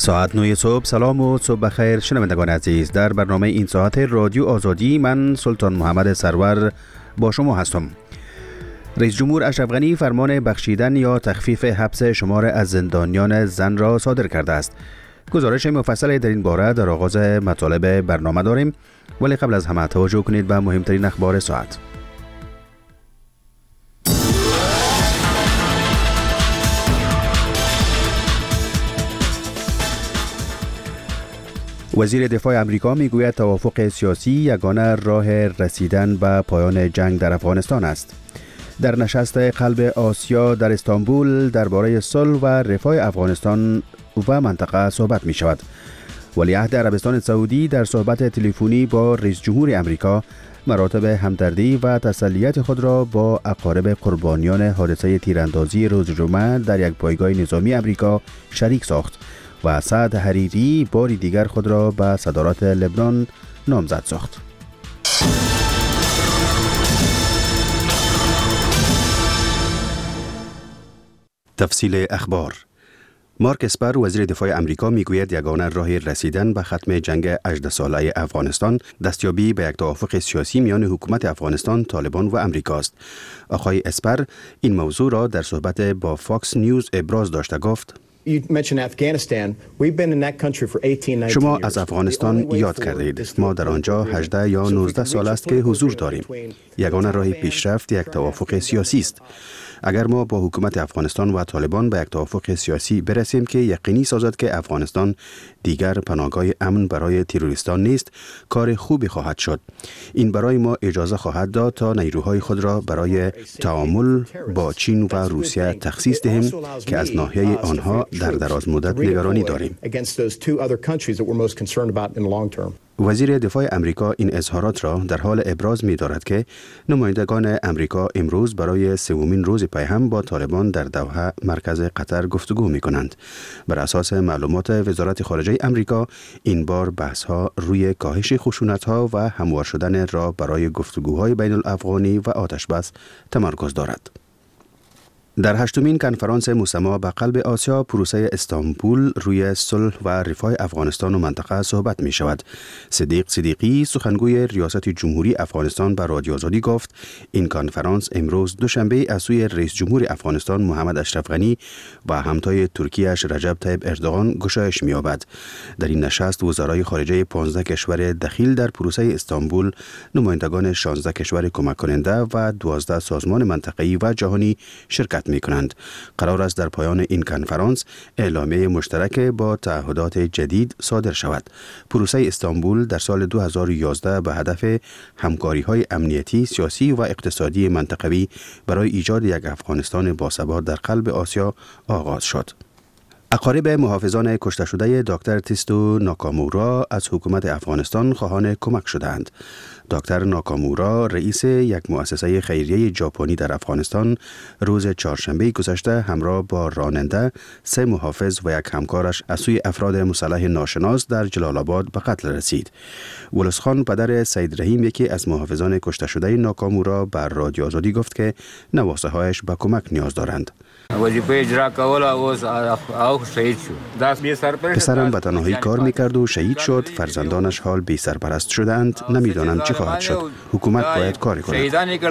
ساعت 9 صبح. سلام و صبح بخیر شنوندگان عزیز. در برنامه این ساعت رادیو آزادی من سلطان محمد سرور با شما هستم. رئیس جمهور اشرف غنی فرمان بخشیدن یا تخفیف حبس شمار از زندانیان زن را صادر کرده است. گزارش مفصل در این باره در آغاز مطالب برنامه داریم، ولی قبل از همه توجه کنید به مهمترین اخبار ساعت. وزیر دفاع امریکا میگوید توافق سیاسی یگانه راه رسیدن به پایان جنگ در افغانستان است. در نشست قلب آسیا در استانبول درباره صلح و رفاه افغانستان و منطقه صحبت می شود. ولیعهد عربستان سعودی در صحبت تلفنی با رئیس جمهور امریکا مراتب همدردی و تسلیت خود را با اقارب قربانیان حادثه تیراندازی روز جمعه در یک پایگاه نظامی امریکا شریک ساخت و سعد حریری باری دیگر خود را به صدارت لبنان نامزد ساخت. تفصیل اخبار. مارک اسپر وزیر دفاع امریکا میگوید یگانه راه رسیدن به ختم جنگ 18 ساله افغانستان دستیابی به یک توافق سیاسی میان حکومت افغانستان، طالبان و امریکا است. آقای اسپر این موضوع را در صحبت با فاکس نیوز ابراز داشته گفت: شما از افغانستان یاد کردید. ما در آنجا 18 یا 19 سال است که حضور داریم. یگانه راه پیشرفت یک توافق سیاسی است. اگر ما با حکومت افغانستان و طالبان به یک توافق سیاسی برسیم که یقینی سازد که افغانستان دیگر پناهگاه امن برای تروریستان نیست، کار خوبی خواهد شد. این برای ما اجازه خواهد داد تا نیروهای خود را برای تعامل با چین و روسیه تخصیص دهیم که از ناحیه آنها در دراز مدت نگرانی داریم. وزیر دفاع امریکا این اظهارات را در حال ابراز می دارد که نمایندگان امریکا امروز برای سومین روز پی هم با طالبان در دوحه مرکز قطر گفتگو می کنند. بر اساس معلومات وزارت خارجه امریکا این بار بحث ها روی کاهش خشونت ها و هموار شدن را برای گفتگوهای بین الافغانی و آتش بس تمرکز دارد. در هشتمین کنفرانس مسما به قلب آسیا پروسه استانبول روی صلح و رفاه افغانستان و منطقه صحبت می شود. صدیق صدیقی سخنگوی ریاست جمهوری افغانستان به رادیو آزادی گفت این کنفرانس امروز دوشنبه از سوی رئیس جمهور افغانستان محمد اشرف غنی و همتای ترکیه‌اش رجب طیب اردوغان گشایش می یابد. در این نشست وزرای خارجه 15 کشور دخیل در پروسه استانبول، نمایندگان 16 کشور کمک کننده و 12 سازمان منطقه‌ای و جهانی شرکت می کنند. قرار است در پایان این کنفرانس اعلامیه مشترک با تعهدات جدید صادر شود. پروسه استانبول در سال 2011 به هدف همکاری‌های امنیتی، سیاسی و اقتصادی منطقوی برای ایجاد یک افغانستان باثبات در قلب آسیا آغاز شد. اقارب محافظان کشته شده دکتر تیستو ناکامورا از حکومت افغانستان خواهان کمک شدند. دکتر ناکامورا رئیس یک مؤسسه خیریه ژاپنی در افغانستان روز چهارشنبه گذشته همراه با راننده، 3 محافظ و یک همکارش از سوی افراد مسلح ناشناس در جلال آباد به قتل رسید. ولس خان پدر سید رحیم یکی از محافظان کشته شده ناکامورا بر رادیو آزادی گفت که نواسه هایش به کمک نیاز دارند. پسرم به تنهایی کار میکرد و شهید شد. فرزندانش حال بی سرپرست شدند. نمیدانم چی خواهد شد. حکومت باید کاری کند.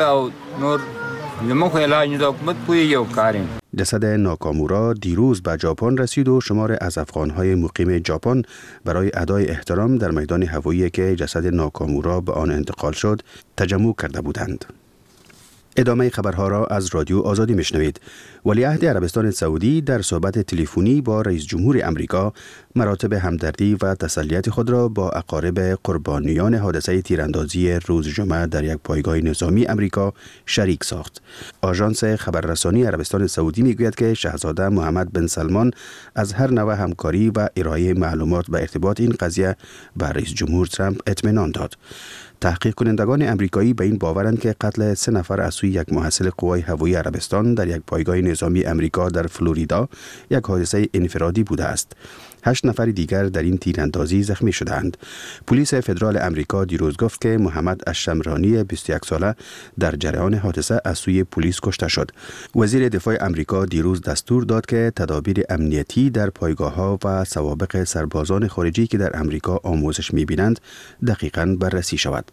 جسد ناکامورا دیروز به ژاپن رسید و شمار از افغانهای مقیم ژاپن برای ادای احترام در میدان هوایی که جسد ناکامورا به آن انتقال شد تجمع کرده بودند. ادامه خبرها را از رادیو آزادی میشنوید. ولیعهد عربستان سعودی در صحبت تلفنی با رئیس جمهور امریکا مراتب همدردی و تسلیت خود را با اقارب قربانیان حادثه تیراندازی روز جمعه در یک پایگاه نظامی امریکا شریک ساخت. آژانس خبررسانی عربستان سعودی میگوید که شاهزاده محمد بن سلمان از هر نوع همکاری و ارائه معلومات به ارتباط این قضیه به رئیس جمهور ترامپ اطمینان داد. تحقیق کنندگان امریکایی به این باورند که قتل 3 نفر از سوی یک محصل قوای هوایی عربستان در یک پایگاه نظامی امریکا در فلوریدا یک حادثه انفرادی بوده است. 8 نفر دیگر در این تیراندازی زخمی شدند. پلیس فدرال امریکا دیروز گفت که محمد الشمرانی 21 ساله در جریان حادثه از سوی پلیس کشته شد. وزیر دفاع امریکا دیروز دستور داد که تدابیر امنیتی در پایگاه‌ها و سوابق سربازان خارجی که در امریکا آموزش می‌بینند دقیقاً بررسی شود.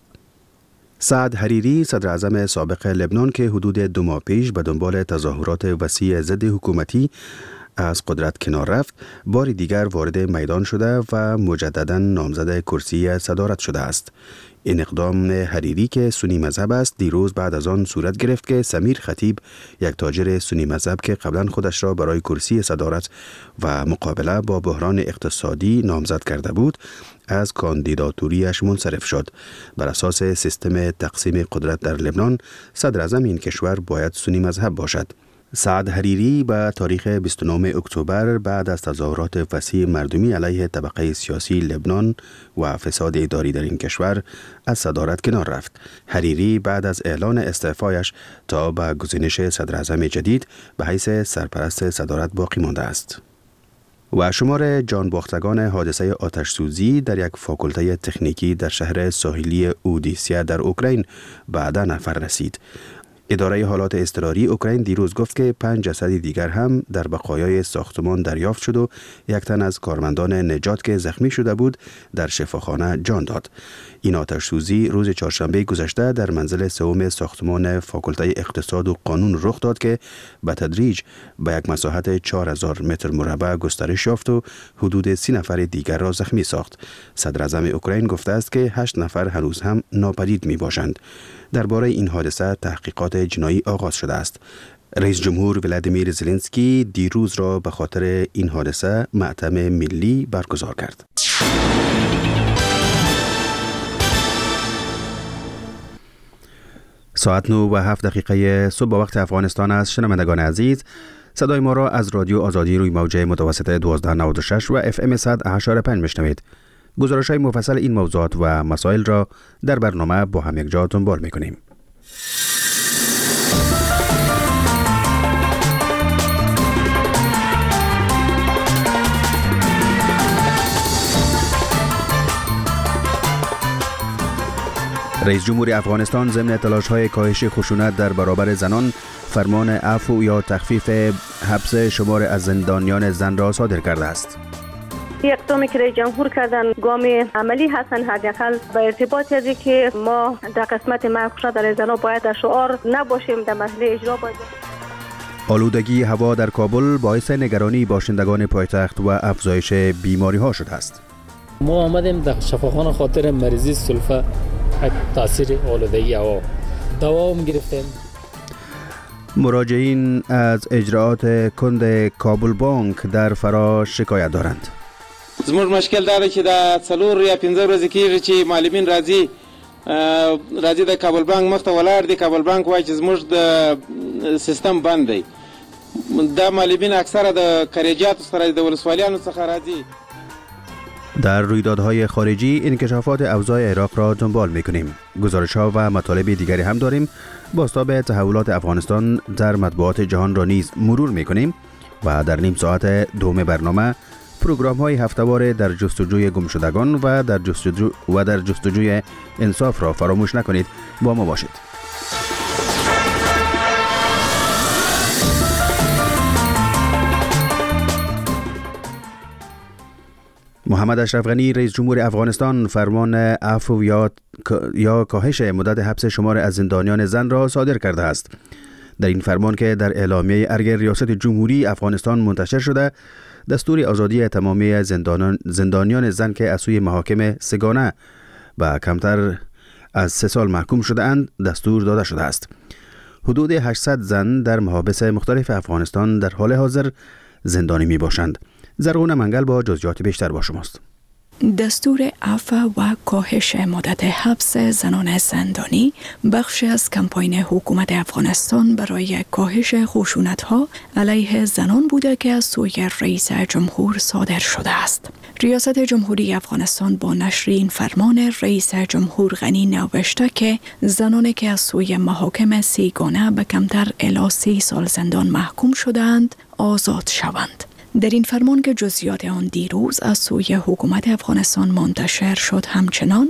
سعد حریری صدر اعظم سابق لبنان که حدود 2 ماه پیش به دنبال تظاهرات وسیع ضد حکومتی از قدرت کنار رفت، بار دیگر وارد میدان شده و مجددا نامزد کرسی صدارت شده است. این اقدام حریری که سنی مذهب است دیروز بعد از آن صورت گرفت که سمیر خطیب، یک تاجر سنی مذهب که قبلا خودش را برای کرسی صدارت و مقابله با بحران اقتصادی نامزد کرده بود، از کاندیداتوریش منصرف شد. بر اساس سیستم تقسیم قدرت در لبنان، صدر اعظم این کشور باید سنی مذهب باشد. سعد حریری به تاریخ 29 اکتبر بعد از تظاهرات وسیع مردمی علیه طبقه سیاسی لبنان و فساد اداری در این کشور از صدارت کنار رفت. حریری بعد از اعلان استعفایش تا به گزینش صدر اعظم جدید به حیث سرپرست صدارت باقی مانده است. و شمار جانباختگان حادثه آتش سوزی در یک فاکولته تکنیکی در شهر ساحلی اودیسیا در اوکراین به 10 نفر رسید. اداره حالات اضطراری اوکراین دیروز گفت که 5 جسد دیگر هم در بقایای ساختمان دریافت شد و 1 تن از کارمندان نجات که زخمی شده بود در شفاخانه جان داد. این آتش سوزی روز چهارشنبه گذشته در منزل سوم ساختمان فاکولته اقتصاد و قانون رخ داد که به تدریج به یک مساحت 4000 متر مربع گسترش یافت و حدود 30 نفر دیگر را زخمی ساخت. صدر اعظم اوکراین گفته است که 8 نفر هنوز هم ناپدید می باشند. درباره این حادثه تحقیقات جنایی آغاز شده است. رئیس جمهور ولادیمیر زلنسکی دیروز را به خاطر این حادثه ماتم ملی برگزار کرد. ساعت 9:07 صبح وقت افغانستان است. شنوندگان عزیز، صدای ما را از رادیو آزادی روی موج متوسط 1296 و FM 100.5 میشنوید. گزارش‌های مفصل این موضوعات و مسائل را در برنامه با هم یک جا دنبال می‌کنیم. رئیس جمهور افغانستان ضمن تلاش‌های کاهش خشونت در برابر زنان فرمان عفو یا تخفیف حبس شمار از زندانیان زن را صادر کرده است. اقدامی که رئیس جمهور کردن گام عملی هستن، حداقل به ارتباط از که ما در قسمت محکوم شدن زنان باید در شعار نباشیم، در مسئله اجرا باید. آلودگی هوا در کابل باعث نگرانی باشندگان پایتخت و افزایش بیماری ها شده است. ما آمدیم در شفاخانه خاطر مریضی سلفه تاثیر آلودگی هوا دوا گرفتیم. مراجعین از اجراعات کند کابل بانک در فرا شکایت دارند. زموږ مشکل دا دی چې دا 4 یا 5 ورځې کېږي چې معلمین راځي د کابل بانک مخ ته ولاړ دي. کابل بانک وایي چې زموږ د سیستم بند دی. دا معلمین اکثره د کریجاتو سره د ولسوالیانو څخه راځي. در رویدادهای خارجی انکشافات اوضاع عراق را دنبال می‌کنیم. گزارش‌ها و مطالب دیگری هم داریم. بازتاب تحولات افغانستان در مطبوعات جهان را نیز مرور می‌کنیم و در نیم ساعت دوم برنامه پروگرام‌های هفته‌وار در جستجوی گمشدگان و در جستجوی انصاف را فراموش نکنید. با ما باشید. محمد اشرف غنی رئیس جمهور افغانستان فرمان عفو یا کاهش مدت حبس شمار از زندانیان زن را صادر کرده است. در این فرمان که در اعلامیه ارگ ریاست جمهوری افغانستان منتشر شده، دستور آزادی تمامی زندانیان زن که از سوی محاکم سگانه و کمتر از 3 سال محکوم شده اند دستور داده شده است. حدود 800 زن در محابس مختلف افغانستان در حال حاضر زندانی می باشند. زرغون منگل با جزئیات بیشتر با شماست. دستور عفو و کاهش مدت حبس زنان زندانی بخشی از کمپاین حکومت افغانستان برای کاهش خشونت‌ها علیه زنان بوده که از سوی رئیس جمهور صادر شده است. ریاست جمهوری افغانستان با نشر این فرمان رئیس جمهور غنی نوشته که زنانی که از سوی محاکم سیگانه به کمتر الی 30 سال زندان محکوم شدند آزاد شوند. در این فرمان که جزئیات آن دیروز از سوی حکومت افغانستان منتشر شد، همچنان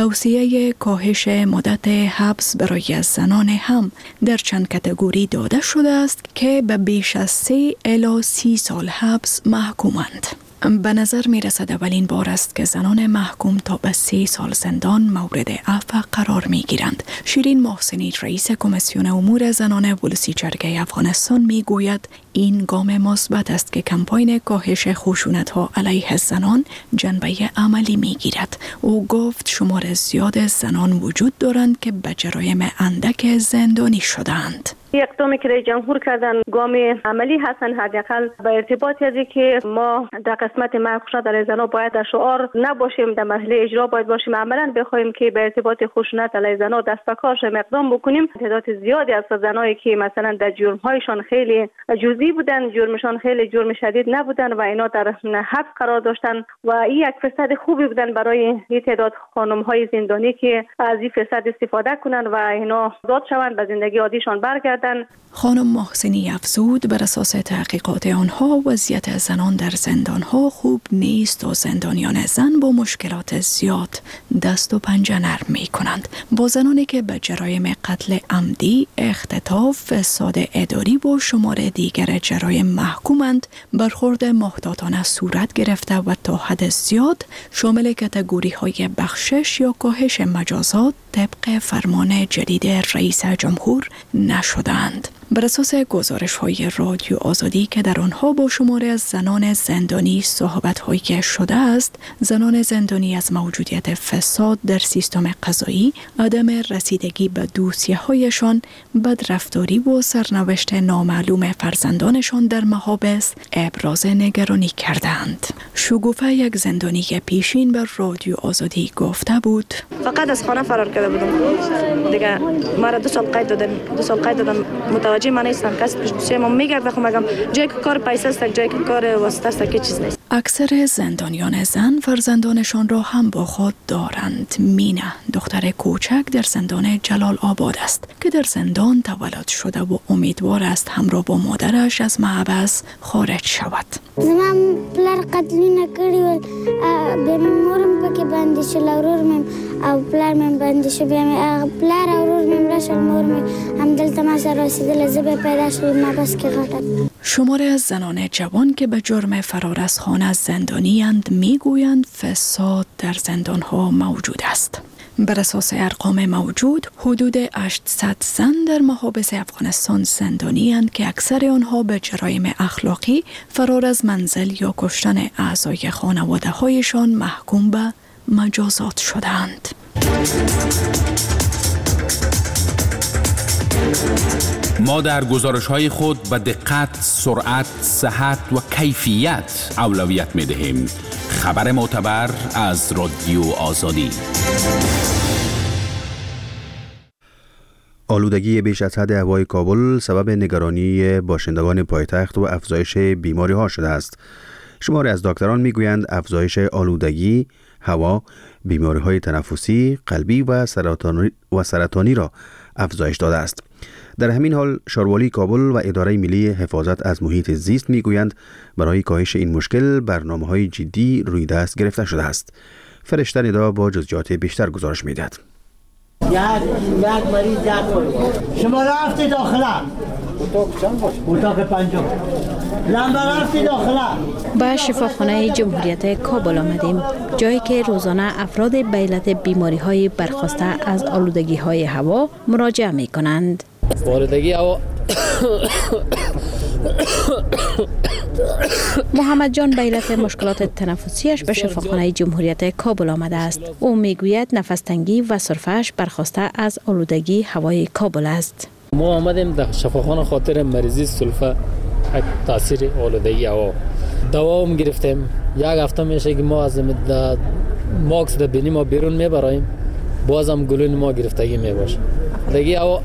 توصیه کاهش مدت حبس برای زنان هم در چند کاتگوری داده شده است که به بیش از 3 الی 30 سال حبس محکومند. به نظر می رسد اولین بار است که زنان محکوم تا به 3 سال زندان مورد عفو قرار می گیرند. شیرین محسنی، رئیس کمیسیون امور زنان ولسی جرگه افغانستان، می گوید این گام مثبت است که کمپاین کاهش خشونت‌ها علیه زنان جنبه عملی می گیرد. او گفت شمار زیاد زنان وجود دارند که به جرایم اندک زندانی شدند. اقدامی که رئیس جمهور کردن گام عملی هستن، حداقل به ارتباط از که ما در قسمت معکوسات علیه زنان باید در شعار نباشیم، در مرحله اجرا باید باشیم، عملا بخوایم که به ارتباط خشونت علیه زنان دست به کار شویم، اقدام بکنیم. تعداد زیادی از زنایی که مثلا در جرم‌هایشان خیلی جزئی بودن، جرمشان خیلی جرم شدید نبودن و اینا در حبس قرار داشتن و این یک فرصت خوبی بودن برای این تعداد خانم‌های زندانی که از این فرصت استفاده کنن و اینا آزاد شوند، به زندگی عادیشان برگردن. خانم محسنی افزود بر اساس تحقیقات آنها وضعیت زنان در زندانها خوب نیست و زندانیان زن با مشکلات زیاد دست و پنجه نرم می کنند. با زنانی که به جرایم قتل عمدی، اختطاف، فساد اداری و شمار دیگر جرایم محکومند، برخورد محتاطانه صورت گرفته و تا حد زیاد شامل کاتگوری های بخشش یا کاهش مجازات طبق فرمان جدید رئیس جمهور نشدند. بر اساس گزارش‌های رادیو آزادی که در آنها با شماری از زنان زندانی صحبت‌هایی شده است، زنان زندانی از موجودیت فساد در سیستم قضایی، عدم رسیدگی به دوسیه‌هایشان، بدرفتاری و سرنوشت نامعلوم فرزندانشان در محابس ابراز نگرانی کردند. شگوفه، یک زندانی پیشین بر رادیو آزادی گفته بود: فقط از خانه فرار کرده بودم دیگه، ما را 2 سال قید دادن متوجه من نیستم، کسی پیش ما میگرده، خب مگم جایی که کار پیسه است، جایی که کار واسطه است که چیز نیست. اکثر زندانیان زن فرزندانشان را هم با خود دارند. مینا، دختر کوچک، در زندان جلال آباد است که در زندان تولد شده و امیدوار است همراه با مادرش از محبس خارج شود. زمان پلار قتلی نکردی و به مورم پاکی بنده شد، اورور میم او پلار میم بنده شد، پلار اورور میم رشد مورم هم دل تماس رسیده لزبه پیدا شد محبس که غلط. شماره از زنان جوان که به جرم فرار از خانه زندانی اند میگویند فساد در زندانها موجود است. بر اساس ارقام موجود، حدود 800 زن در محابس افغانستان زندانی اند که اکثر آنها به جرایم اخلاقی، فرار از منزل یا کشتن اعضای خانواده هایشان محکوم به مجازات شدند. ما در گزارش‌های خود به دقت، سرعت، صحت و کیفیت اولویت می‌دهیم. خبر معتبر از رادیو آزادی. آلودگی بیش از حد هوای کابل سبب نگرانی باشندگان پایتخت و افزایش بیماری‌ها شده است. شماری از دکتران می‌گویند افزایش آلودگی هوا بیماری‌های تنفسی، قلبی و سرطانی را افزایش داده است. در همین حال شاروالی کابل و اداره ملی حفاظت از محیط زیست میگویند برای کاهش این مشکل برنامه‌های جدی روی دست گرفته شده است. فرشته ندا با جزئیات بیشتر گزارش می‌دهد. یک مریض شما رفتی داخله اتاق 5 لمبه رفتی داخله. با شفاخانه جمهوریت کابل آمدیم، جایی که روزانه افراد به علت بیماری‌های برخاسته از آلودگی‌های هوا مراجعه می‌کنند. آلودگی هوا محمد جان به علت مشکلات تنفسیش به شفاخانه جمهوریت کابل آمده است. او میگوید نفس تنگی و سرفه‌اش برخاسته از آلودگی هوای کابل است. ما آمدیم در شفاخانه خاطر مریضی سلفه، تاثیر آلودگی هوا. دوا هم گرفتیم. یک هفته میشه که ما از ماکس در بینی ما بیرون میبراییم، بازم گلون ما گرفتگی میباشه. آلودگی هوا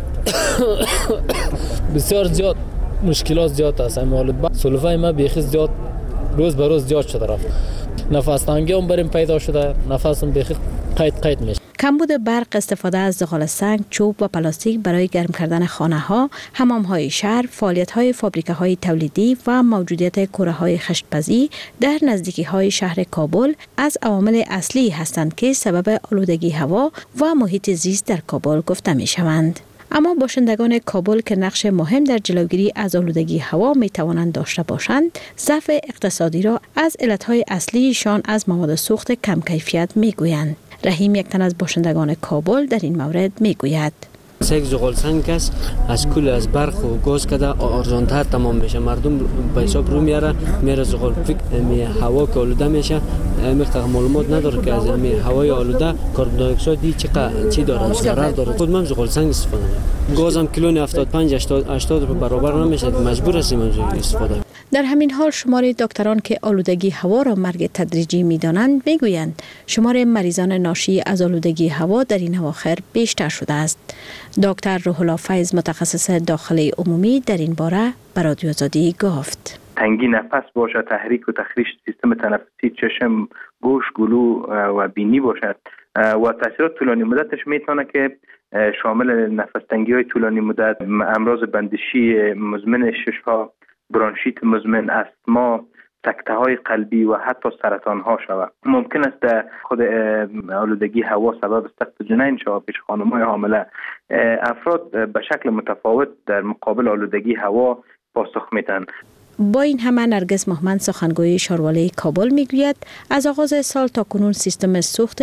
بسیار زیاد مشکلات زیاد است. سلفه ما بیخی زیاد روز به روز زیاد شده رفت. نفس تنگی هم بریم پیدا شده، نفسم بیخی قید میشه. کمبود برق، استفاده از زغال سنگ، چوب و پلاستیک برای گرم کردن خانه‌ها، حمام‌های شهر، فعالیت‌های فابریکه‌های تولیدی و موجودیت کره‌های خشت‌پزی در نزدیکی‌های شهر کابل از عوامل اصلی هستند که سبب آلودگی هوا و محیط زیست در کابل گفته می‌شوند. اما باشندگان کابل که نقش مهم در جلوگیری از آلودگی هوا می توانند داشته باشند، ضعف اقتصادی را از علتهای اصلیشان از مواد سوخت کم کیفیت می گویند. رحیم، یک تن از باشندگان کابل، در این مورد می گوید: یک زغال سنگ است، از کل از برق و گاز کده ارزان‌تر تمام میشه. مردم به حساب رو میره زغال فکر هوا که آلوده میشه. مقدار معلومات نداره که از هوای آلوده کاربن دی اکساید چی داره، ضرر داره. خود من زغال سنگ استفاده میکنم. گازم کیلو 75 80 روپیه برابر نمیشه، مجبور هستیم استفاده. در همین حال شمار دکتران که آلودگی هوا را مرگ تدریجی می‌دانند میگویند شمار مریضان ناشی از آلودگی هوا در این اواخر بیشتر شده است. دکتر روح الله فیض، متخصص داخلی عمومی، در این باره به رادیو آزادی گفت: تنگی نفس باشه، تحریک و تخریش سیستم تنفسی، چشم، گوش، گلو و بینی باشد و تاثیرات طولانی مدتش میتونه که شامل نفس تنگی های طولانی مدت، امراض بندشی مزمن ششها، برانشیت مزمن، استما، سکته های قلبی و حتی سرطان ها شود. ممکن است خود آلودگی هوا سبب سقط جنین شود پیش خانم‌های حامله. افراد به شکل متفاوت در مقابل آلودگی هوا پاسخ میدن. با این همه نرگس محمد، سخنگوی شارواله کابل، میگوید از آغاز سال تا کنون سیستم سوخت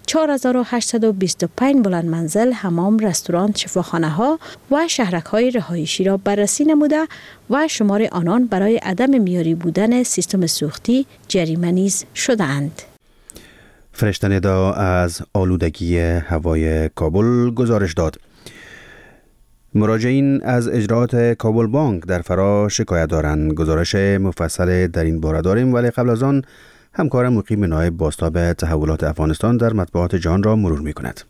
4825 بلند منزل، حمام، رستوران، شفاخانه ها و شهرک های رهایشی را بررسی نموده و شمار آنان برای عدم معیاری بودن سیستم سوختی جریمه نیز شده‌اند. فرشته ندا از آلودگی هوای کابل گزارش داد. مراجعین از اجراءات کابل بانک در فرا شکایت دارند. گزارش مفصل در این باره داریم، ولی قبل از آن همکار مقیم نایب بازتاب تحولات افغانستان در مطبوعات جهان را مرور می کند.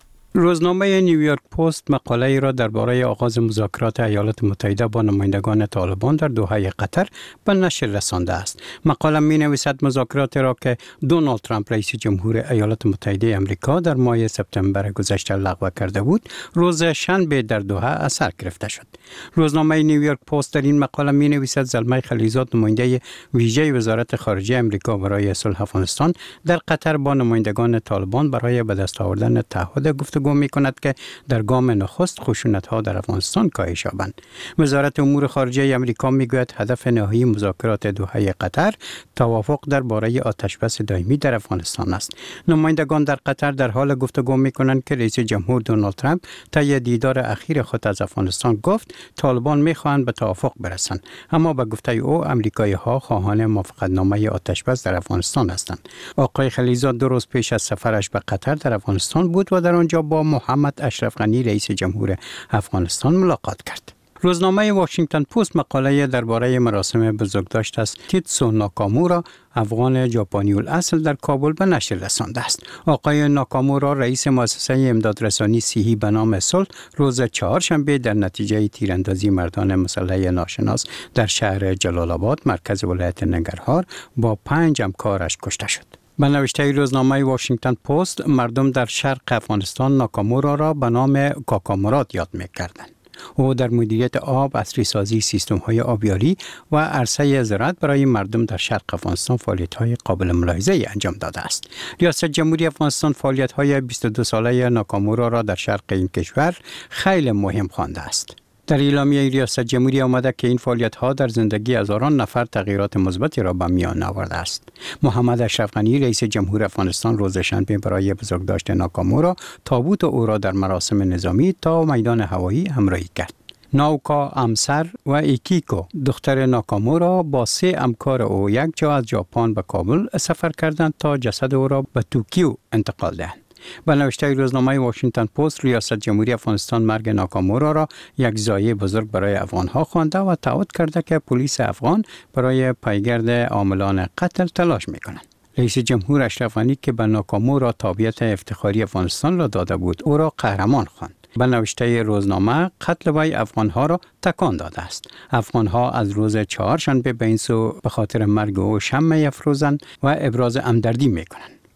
روزنامه نیویورک پست مقاله ای را درباره آغاز مذاکرات ایالات متحده با نمایندگان طالبان در دوحه قطر به نشر رسانده است. مقاله می نویسد مذاکرات را که دونالد ترامپ رئیس جمهور ایالات متحده آمریکا در ماه سپتامبر گذشته لغو کرده بود، روز شنبه در دوحه از سر گرفته شد. روزنامه نیویورک پست در این مقاله می نویسد زلمه خلیزاد، نماینده ویژه وزارت خارجه آمریکا برای صلح افغانستان، در قطر با نمایندگان طالبان برای به دست آوردن تعهد گفتگو می کند که در گام نخست خشونت‌ها در افغانستان کاهش یابند. وزارت امور خارجه آمریکا میگوید هدف نهایی مذاکرات دوحه قطر توافق درباره آتشبس دائمی در افغانستان است. نمایندگان در قطر در حال گفتگو می کنند که رئیس جمهور دونالد ترامپ طی دیدار اخیر خود از افغانستان گفت طالبان می‌خواهند به توافق برسند، اما به گفته او آمریکایی‌ها خواهان موافقتنامه آتشبس در افغانستان هستند. آقای خلیزاد 2 روز پیش از سفرش به قطر در افغانستان بود و در آنجا با محمد اشرف غنی رئیس جمهور افغانستان ملاقات کرد. روزنامه واشنگتن پست مقاله درباره مراسم بزرگداشت از تیتسو ناکامورا، افغان ژاپنی الاصل، در کابل به نشر رسانده است. آقای ناکامورا رئیس مؤسسه امدادرسانی صحی به نام صلح روز چهارشنبه در نتیجه تیراندازی مردان مسلح ناشناس در شهر جلال آباد مرکز ولایت ننگرهار با 5 همکارش کشته شد. به نوشته روزنامه واشنگتن پست، مردم در شرق افغانستان ناکامورا را به نام کاکامورات یاد می‌کردند. او در مدیریت آب، عصری‌سازی سیستم‌های آبیاری و عرصه زراعت برای مردم در شرق افغانستان فعالیت‌های قابل ملاحظه انجام داده است. ریاست جمهوری افغانستان فعالیت‌های 22 ساله ناکامورا را در شرق این کشور خیلی مهم خوانده است. در اعلامیه ریاست جمهوری آمده که این فعالیت‌ها در زندگی هزاران نفر تغییرات مثبتی را به میان آورده است. محمد اشرف غنی رئیس جمهور افغانستان روز شنبه برای بزرگداشت ناکامورا تابوت او را در مراسم نظامی تا میدان هوایی همراهی کرد. ناوکا امسر و ایکیکو دختر ناکامورا با 3 همکار او یک جا از ژاپن به کابل سفر کردند تا جسد او را به توکیو انتقال دهند. به نوشته روزنامه واشنگتن پست، ریاست جمهوری افغانستان مرگ ناکامورا را یک ضایعه بزرگ برای افغان‌ها خوانده و تعهد کرده که پلیس افغان برای پیگرد عاملان قتل تلاش می‌کنند. رئیس جمهور اشرف غنی که به ناکامورا تابعیت افتخاری افغانستان را داده بود، او را قهرمان خواند. به نوشته روزنامه، قتل وی افغان‌ها را تکان داده است. افغان‌ها از روز چهارشنبه به این سو به خاطر مرگ او شمع افروزند و ابراز همدردی می‌کنند.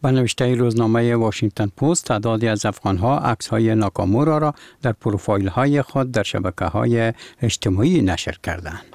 به نوشته روزنامه واشنگتن پست، تعدادی از افغان‌ها عکس‌های ناکامورا را در پروفایل‌های خود در شبکه‌های اجتماعی نشر کردند.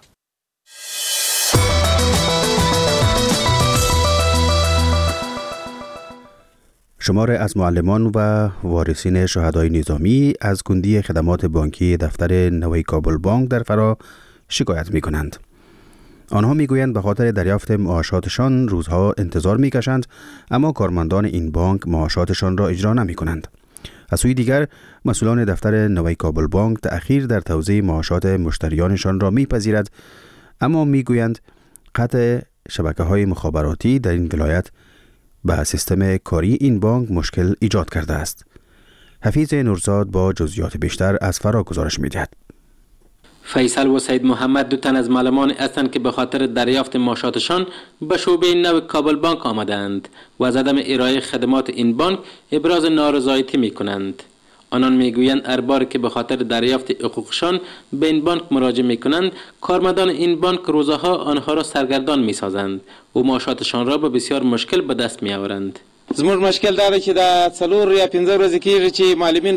شمار از معلمان و وارثین شهدای نظامی از کندی خدمات بانکی دفتر نوی کابل بانک در فرا شکایت می کنند. آنها می گویند به خاطر دریافت معاشاتشان روزها انتظار می کشند، اما کارمندان این بانک معاشاتشان را اجرا نمی کنند. از سوی دیگر مسئولان دفتر نوی کابل بانک تأخیر در توزیع معاشات مشتریانشان را می پذیرد، اما می گویند قطع شبکه‌های مخابراتی در این ولایت به سیستم کاری این بانک مشکل ایجاد کرده است. حفیظ نورزاد با جزئیات بیشتر از فرا گزارش می‌دهد. فیصل و سید محمد دو تن از معلمان هستند که به خاطر دریافت معاشاتشان به شعبه نو کابل بانک آمدند و از عدم ارائه خدمات این بانک ابراز نارضایتی می‌کنند. آنان میگویند هر بار که به خاطر دریافت حقوقشان به این بانک مراجعه میکنند، کارمندان این بانک روزها آنها را سرگردان میسازند و معاشاتشان را به بسیار مشکل به دست میآورند. زموږ مشکل دا چې دا 4 یا 5 ورځې کېږي چې معلمین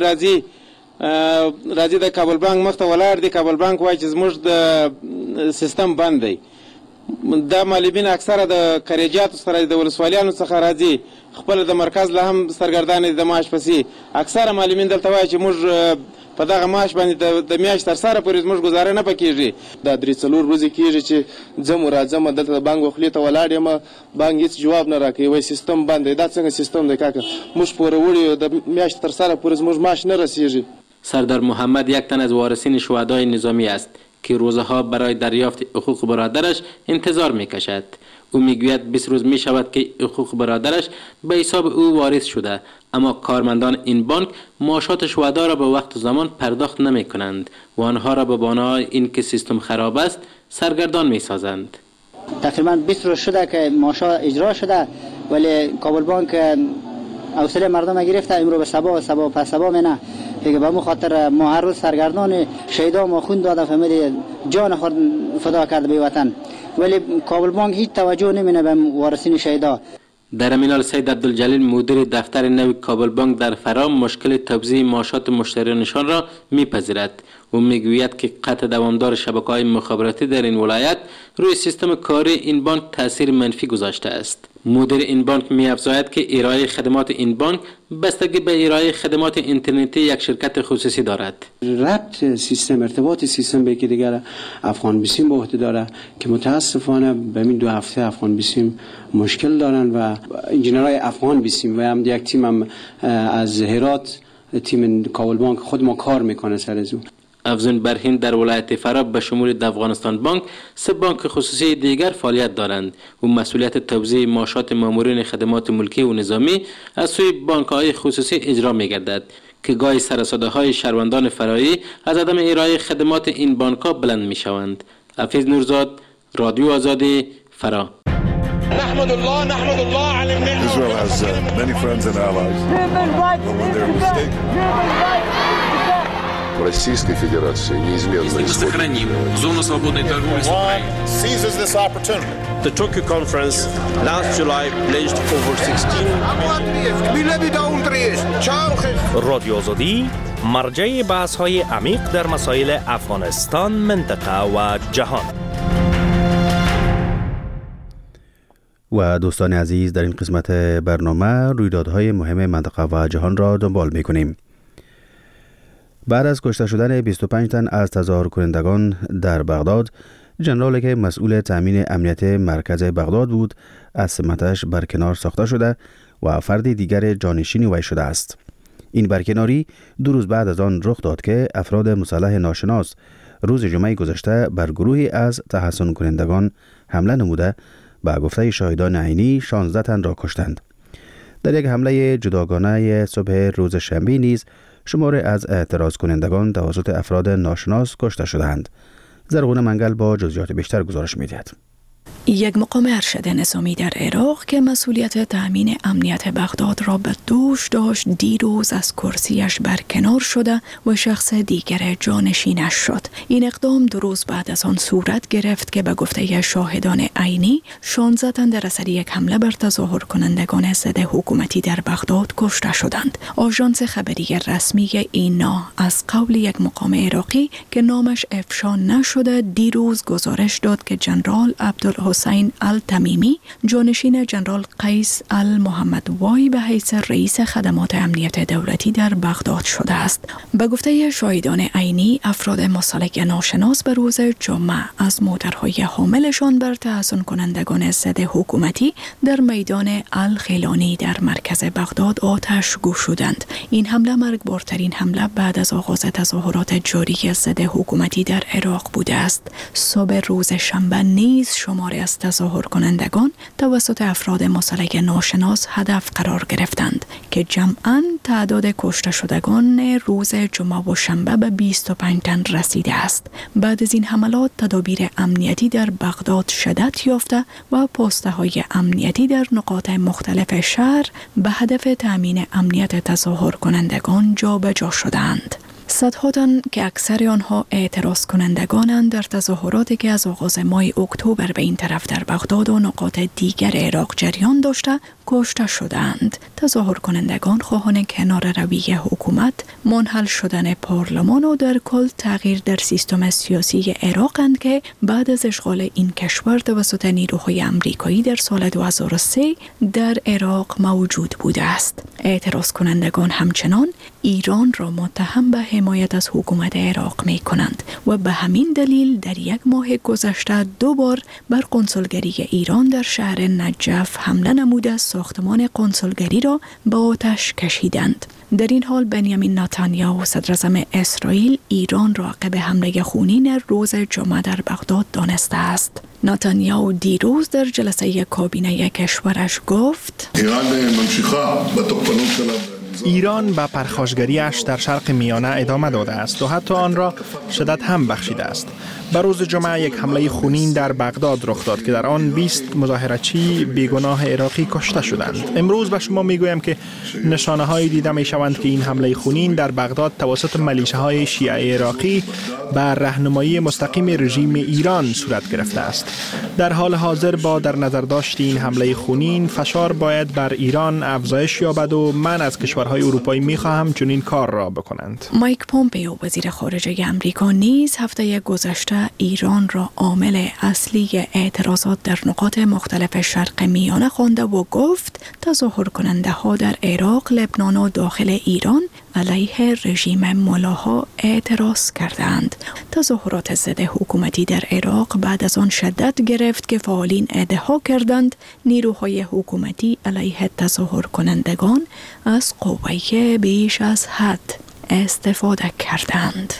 راځي د کابل بانک مخ ته ولاړ دي. کابل بانک وایي چې زموږ د سیستم بند دی. دا معلمین اکثره د کریجاتو سره د ولسوالیانو څخه راځي، خپل د مرکز له هم سرګردان د معاش پسې. اکثره معلمین دلته وایي چې موږ په دغه معاش باندې د میاشت تر سره پورې زموږ گزاره نه پکېږي. دا 3-4 ورځې کېږي چې ځم راځم دلته د بانک خولې ته ولاړ یم، بانک هېڅ جواب نه راکوي، وایي سیستم بند دی. دا څنګه سیستم دی کاکا؟ موږ پوروړي د میاشت تر سره پورې زموږ معاش نه رسیږي. سردار محمد یک تن از وارثین شهدای نظامی است که روزها برای دریافت حقوق برادرش انتظار میکشد. او میگوید 20 روز میشود که حقوق برادرش به حساب او واریز شده، اما کارمندان این بانک معاشات شهدا را به وقت و زمان پرداخت نمی کنند و آنها را به بنای اینکه سیستم خراب است سرگردان میسازند. تقریبا 20 روز شده که معاشات اجرا شده، ولی کابل بانک حوصله مردم گرفته. امروز به صبا پس صبا نه دیگه. به مو خاطر ما هر روز سرگردان شهدا ما خون داده، فهمیدی جان خود فدا کرد به وطن، ولی کابل بانک هیچ توجه نمیکنه به وارثین شهدا. در همین حال سید عبدالجلیل مدیر دفتر نو کابل بانک در فرا مشکل توزیع معاشات مشتریانشان را میپذیرد و میگوید که قطع دوامدار شبکه‌های مخابراتی در این ولایت روی سیستم کاری این بانک تاثیر منفی گذاشته است. مدیر این بانک می‌افزاید که ارائه خدمات این بانک بستگی به ارائه خدمات اینترنتی یک شرکت خصوصی دارد. ربط سیستم، ارتباط سیستم به یکی دیگر افغان بیسیم به عهده داره که متاسفانه به این 2 هفته افغان بیسیم مشکل دارن و انجینرهای افغان بیسیم و هم یک تیم هم از هرات، تیم کابل بانک خود ما کار میکنه سر از اون. افزون بر این در ولایت فرا به شمول د افغانستان بانک 3 بانک خصوصی دیگر فعالیت دارند و مسئولیت توزیع معاشات مامورین خدمات ملکی و نظامی از سوی بانک‌های خصوصی اجرا می‌گردد که گاهی سر و صداهای شهروندان فرایی از عدم ارائه خدمات این بانک‌ها بلند می‌شوند. حفیظ نورزاد، رادیو آزادی، فرا. نحمد الله على النعمة. Israel has many friends and allies. When they're mistaken. Российской Федерации неизменно сохраним зону свободной торговли с Украиной. Seizes this opportunity. The Tokyo conference last July pledged over 16 رادیو آزادی مرجع بحث‌های عمیق در مسائل افغانستان، منطقه و جهان. و دوستان عزیز، در این قسمت برنامه رویدادهای مهم منطقه و جهان را دنبال می‌کنیم. بعد از کشته شدن 25 تن از تظاهر کنندگان در بغداد، ژنرالی که مسئول تامین امنیت مرکز بغداد بود از سمتش برکنار ساخته شده و فرد دیگر جانشین وی شده است. این برکناری 2 روز بعد از آن رخ داد که افراد مسلح ناشناس روز جمعه گذشته بر گروهی از تحصن کنندگان حمله نموده به گفته شاهدان عینی 16 تن را کشتند. در یک حمله جداگانه صبح روز شنبه نیز شماری از اعتراض کنندگان توسط افراد ناشناس کشته شدند. زرغون منگل با جزئیات بیشتر گزارش می‌دهد. یک مقام ارشد نظامی در عراق که مسئولیت تأمین امنیت بغداد را به دوش داشت دیروز از کرسیش برکنار شده و شخص دیگر جانشینش شد. این اقدام 2 روز بعد از آن صورت گرفت که به گفته شاهدان عینی 16 تن در اثر یک حمله بر تظاهر کنندگان ضد حکومتی در بغداد کشته شدند. آژانس خبری رسمی اینا از قول یک مقام عراقی که نامش افشا نشده دیروز گزارش داد که جنرال عبدالحسین التمیمی جانشین جنرال قیس المحمدوایی به حیث رئیس خدمات امنیت دولتی در بغداد شده است. به گفته شاهدان عینی افراد مسلح ناشناس به روز جمعه از موترهای حاملشان بر تحصن کنندگان ضد حکومتی در میدان الخیلانی در مرکز بغداد آتش گشودند. این حمله مرگبارترین حمله بعد از آغاز تظاهرات جاری ضد حکومتی در عراق بوده است. صبح روز شنبه نیز شماری از تظاهر کنندگان توسط افراد مسلح ناشناس هدف قرار گرفتند که جمعاً تعداد کشته شدگان روز جمعه و شنبه به 25 تن رسیده است. بعد از این حملات تدابیر امنیتی در بغداد شدت یافته و پست‌های امنیتی در نقاط مختلف شهر به هدف تأمین امنیت تظاهر کنندگان جابجا شدند. صدها تن که اکثر آنها اعتراض کنندگانند در تظاهراتی که از آغاز ماه اکتبر به این طرف در بغداد و نقاط دیگر عراق جریان داشته کشته شدند. تظاهر کنندگان خواهان کنار روی حکومت، منحل شدن پارلمان و در کل تغییر در سیستم سیاسی عراقند که بعد از اشغال این کشور توسط نیروهای آمریکایی در سال 2003 در عراق موجود بوده است. اعتراض کنندگان همچنان ایران را متهم به حمایت از حکومت عراق می کنند و به همین دلیل در یک ماه گذشته 2 بار بر قنصلگری ایران در شهر نجف حمله نموده ساختمان قنصلگری را به آتش کشیدند. در این حال بنیامین نتانیاهو صدراعظم اسرائیل ایران را عقب حمله خونین روز جمعه در بغداد دانسته است. نتانیاهو دیروز در جلسه کابینه کشورش گفت ایران به پرخاشگریش در شرق میانه ادامه داده است و حتی آن را شدت هم بخشیده است. به روز جمعه یک حمله خونین در بغداد رخ داد که در آن 20 مظاهرچی بیگناه عراقی کشته شدند. امروز به شما میگویم که نشانه هایی دیده می شوند که این حمله خونین در بغداد توسط ملیشه شیعه عراقی بر راهنمایی مستقیم رژیم ایران صورت گرفته است. در حال حاضر با در نظر داشت این حمله خونین فشار باید بر ایران افزایش یابد و من از کشورهای اروپایی می‌خواهم چنین کار را بکنند. مایک پومپئو وزیر خارجه آمریکا نیز هفته گذشته ایران را عامل اصلی اعتراضات در نقاط مختلف شرق میانه خوانده و گفت تظاهر کننده ها در عراق، لبنان و داخل ایران علیه رژیم ملاها اعتراض کردند. تظاهرات ضد حکومتی در عراق بعد از آن شدت گرفت که فعالین ادعا کردند نیروهای حکومتی علیه تظاهر کنندگان از قوه بیش از حد استفاده کردند.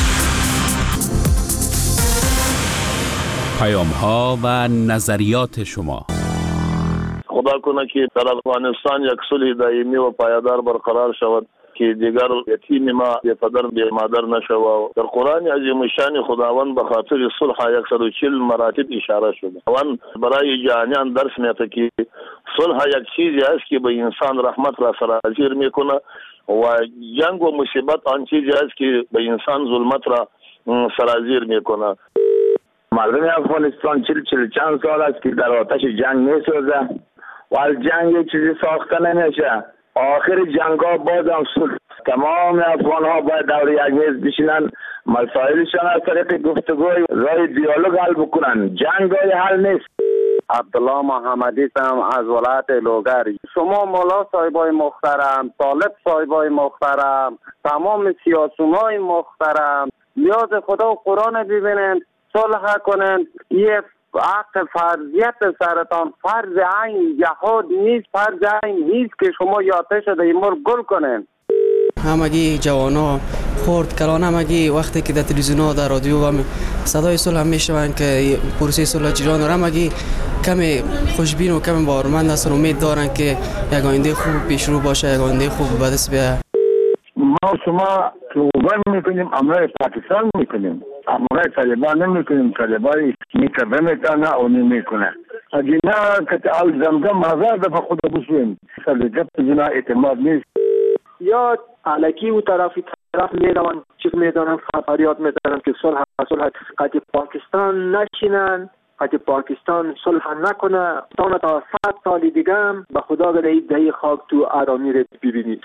پیام ها و نظریات شما. خدا کنه که در افغانستان یک صلح دائمی و پایدار برقرار شود که دیگر یتیم ما بی پدر بی مادر نشود. در قرآن عظیم شان خداوند به خاطر صلح 140 مراتب اشاره شده. آن برای جهانیان درس میده که صلح یک چیزی است که به انسان رحمت را سرازیر میکنه و جنگ و مصیبت آن چیزی است که به انسان ظلمت را سرازیر میکنه. مردم افغانستان 40 چند سال است که در آتش جنگ میسوزه و از جنگ چیزی ساخته نمیشه. آخر جنگ ها باز هم صلح. تمام افغان ها باید دور یک میز بشینن، مسائلشان از طریق گفتگو رای دیالوگ حل بکنن. جنگ های حل نیست. عبدالله محمدی هم از ولایت لوگر. شما مولا صاحبای محترم، طالب صاحبای محترم، تمام سیاسیونای محترم، نیاز خدا و قرآن ببینن، صلح کنن. یه حق فرضیت سرطان فرض عین جهاد نیست، فرض عین نیست که شما یاته شده ایمور گل کنن. همگی جوانا خورد کلان همگی وقتی که در تلویزیون ها در رادیو هم صدای صلح میشوند که پروسه صلح جریان داره، همگی کمی خوشبین و کمی باورمند هستن، امید دارن که یک آینده خوب پیش رو باشه، یک آینده خوب به دست بیاد. ما شما توبه میکنیم امرای پاکستان میکنیم، امرای طالبان نمیکنیم. طالبان میکنه میکنه او نمیکنه. اگه نه که آل زمزم آزاد به خود بسویم سرجت جنا اعتماد نیست. یا علکی و طرف میدونن چیز میدونن فریاد میزنن که صلح قد پاکستان نشینن، قد پاکستان صلح نکنه تا 100 سال دیگه هم به خدا بدهید دهی خاک تو آرامی رو ببینید.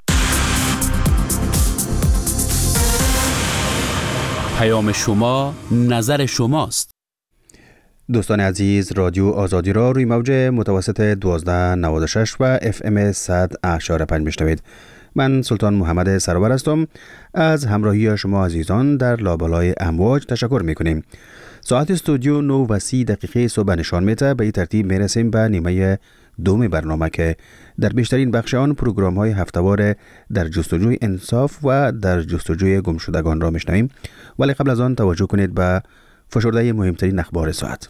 پیام شما نظر شماست. دوستان عزیز، رادیو آزادی را روی موج متوسط 1296 و FM 100.5 میشنوید. من سلطان محمد سرور هستم. از همراهی شما عزیزان در لابلای امواج تشکر میکنیم. ساعت استودیو 9:30 صبح نشان میده. به این ترتیب میرسیم به نیمه دوم برنامه که در بیشترین بخش آن پروگرام های هفته‌وار در جستجوی انصاف و در جستجوی گمشدگان را میشنویم. ولی قبل از آن توجه کنید به فشرده مهمترین اخبار ساعت.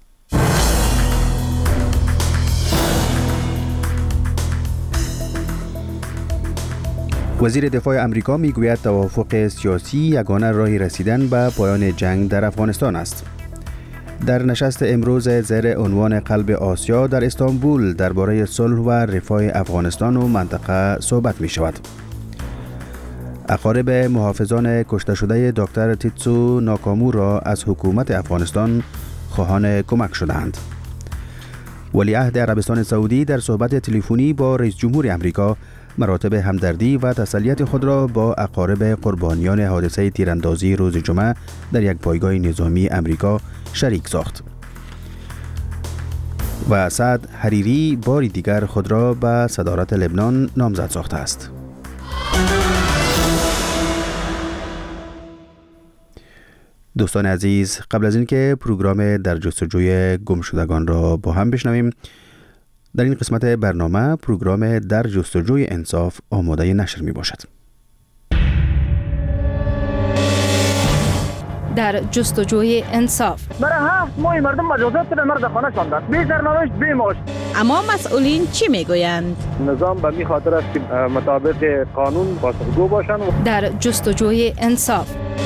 وزیر دفاع امریکا میگوید توافق سیاسی یگانه راه رسیدن به پایان جنگ در افغانستان است. در نشست امروز زیر عنوان قلب آسیا در استانبول درباره صلح و رفاه افغانستان و منطقه صحبت می شود. اقارب محافظان کشته شده دکتر تیتسو ناکامورا از حکومت افغانستان خواهان کمک شدند. ولیعهد عربستان سعودی در صحبت تلفنی با رئیس جمهور امریکا مراتب همدردی و تسلیت خود را با اقارب قربانیان حادثه تیراندازی روز جمعه در یک پایگاه نظامی امریکا شریک ساخت. و سعد حریری باری دیگر خود را به صدارت لبنان نامزد ساخته است. دوستان عزیز، قبل از اینکه پروگرام در جستجوی گمشدگان را با هم بشنویم، در این قسمت برنامه پروگرام در جستجوی انصاف آماده نشر می باشد. در جستجوی انصاف برای 7 ماه مردم مجازات به مرد خانه شاندند، بی سرنوشت بی معاش. اما مسئولین چی میگویند؟ نظام به می خاطر است که مطابق قانون پاسخگو باشند. در جستجوی انصاف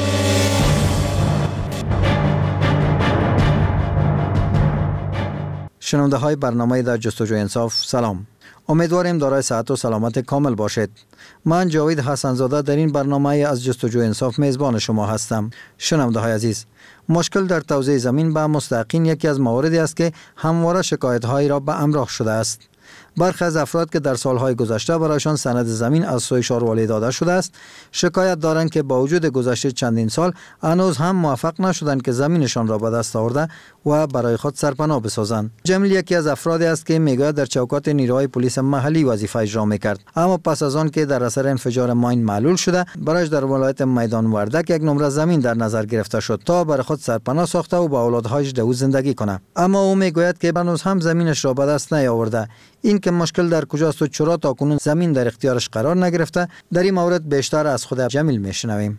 شنونده های برنامه در جستجوی انصاف سلام. امیدواریم دارای صحت و سلامت کامل باشید. من جاوید حسنزاده در این برنامه از جستجوی انصاف میزبان شما هستم. شنونده های عزیز، مشکل در توزیع زمین به مستحقین یکی از مواردی است که همواره شکایت هایی را به همراه شده است. برخی از افراد که در سالهای گذشته برایشان سند زمین از سوی شاروالی داده شده است، شکایت دارند که با وجود گذشته چندین سال هنوز هم موفق نشدند که زمینشان را به دست آورده و برای خود سرپناه بسازند. جمیل یکی از افرادی است که میگوید در چوکات نیروهای پلیس محلی وظیفه اجرا میکرد، اما پس از آن که در اثر انفجار ماین معلول شده، برایش در ولایت میدان وردک یک نمره زمین در نظر گرفته شد تا برای خود سرپناه ساخته و با اولادهایش در او زندگی کنه. اما او میگوید که هنوز هم زمینش را به دست نیاورده. این که مشکل در کجاست و چرا تاکنون زمین در اختیارش قرار نگرفته، در این مورد بیشتر از خود جمیل میشنویم.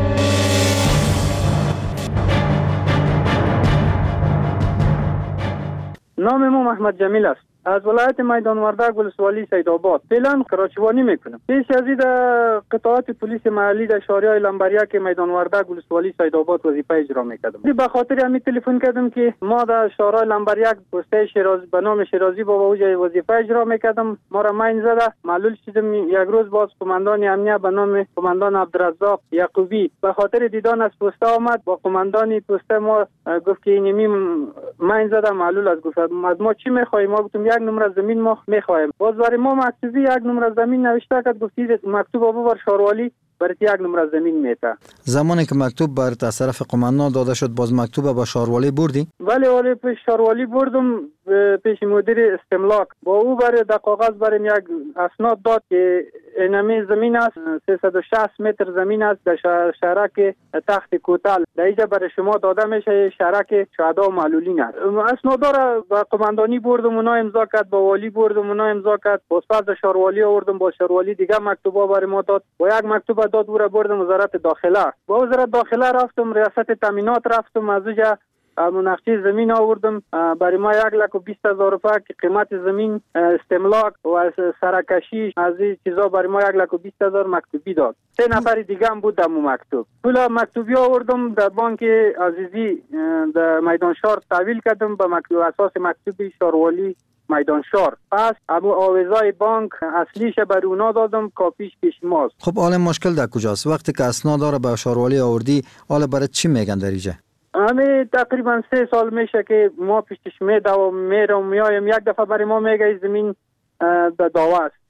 نام ما محمد جمیل است. از ولایت میدان وردک ولسوالی سیدآباد فعلا کراچوانی میکنم. پیش از این قطعات پلیس محلی در شهریه لنبریک میدان وردک ولسوالی سیدآباد وظیفه اجرا میکردم. به خاطر همین تلفن کردم که ما در شهریه لنبریک پسته شیرازی به نام شیرازی بابا اوجه وظیفه اجرا میکردم. ما را ماین زده معلول شدم. یک روز باز قماندان امنیت به نام قماندان عبدالرزاق یعقوبی به خاطر دیدن از پسته آمد. با قماندانی پسته ما گفت که اینمی ماین زده معلول از گفت ما چی میخوایم؟ ما گفتم یک نمره زمین ما میخوایم. باز برای ما مکتوبی یک نمره زمین نوشته کرد، گفتید مکتوب ببر شهرولی برای یک نمره زمین میته. زمانی که مکتوب بر طرف قماندان داده شد باز مکتوب به شهرولی بردی؟ ولی پیش شهرولی بردم، پیش مدیر استملاک با او برای در کاغذ برای یک اسناد داد که اینمی زمین است 360 متر زمین است در شهرک تخت کوتل در اینجا برای شما داده میشه شهرک شهدا و معلولین است. اسناد را با قماندانی بردم، اونا امضا کرد، با والی بردم، اونا امضا کرد، باز پس شهرولی آوردم، با شهرولی دیگه مکتوبا برای ما داد، با یک مکتوب داد او را بردم وزارت داخله. با وزارت داخله رفتم، ریاست تامینات رفتم، از اونجا همون نقشه زمین آوردم برای ما 1,20,000 روپیه که قیمت زمین استملاک و سرکشی از این چیزا برای ما 1,20,000 مکتوبی داد. 3 نفر دیگه هم بود در مکتوب. پول مکتوبی آوردم در بانک عزیزی در میدان شهر تحویل کردم به اساس مکتوب شهروالی میدان شهر. پس ابو آویزای بانک اصلیش بر اونا دادم، کاپیش پیش ماست. خب حال مشکل در کجاست؟ وقتی که اسناد داره به شهروالی آوردی، حالا برای چی میگن در اینجا؟ تقریبا 3 سال میشه که ما پیشش میرم میایم. یک دفعه برای ما میگه زمین در دعوا است.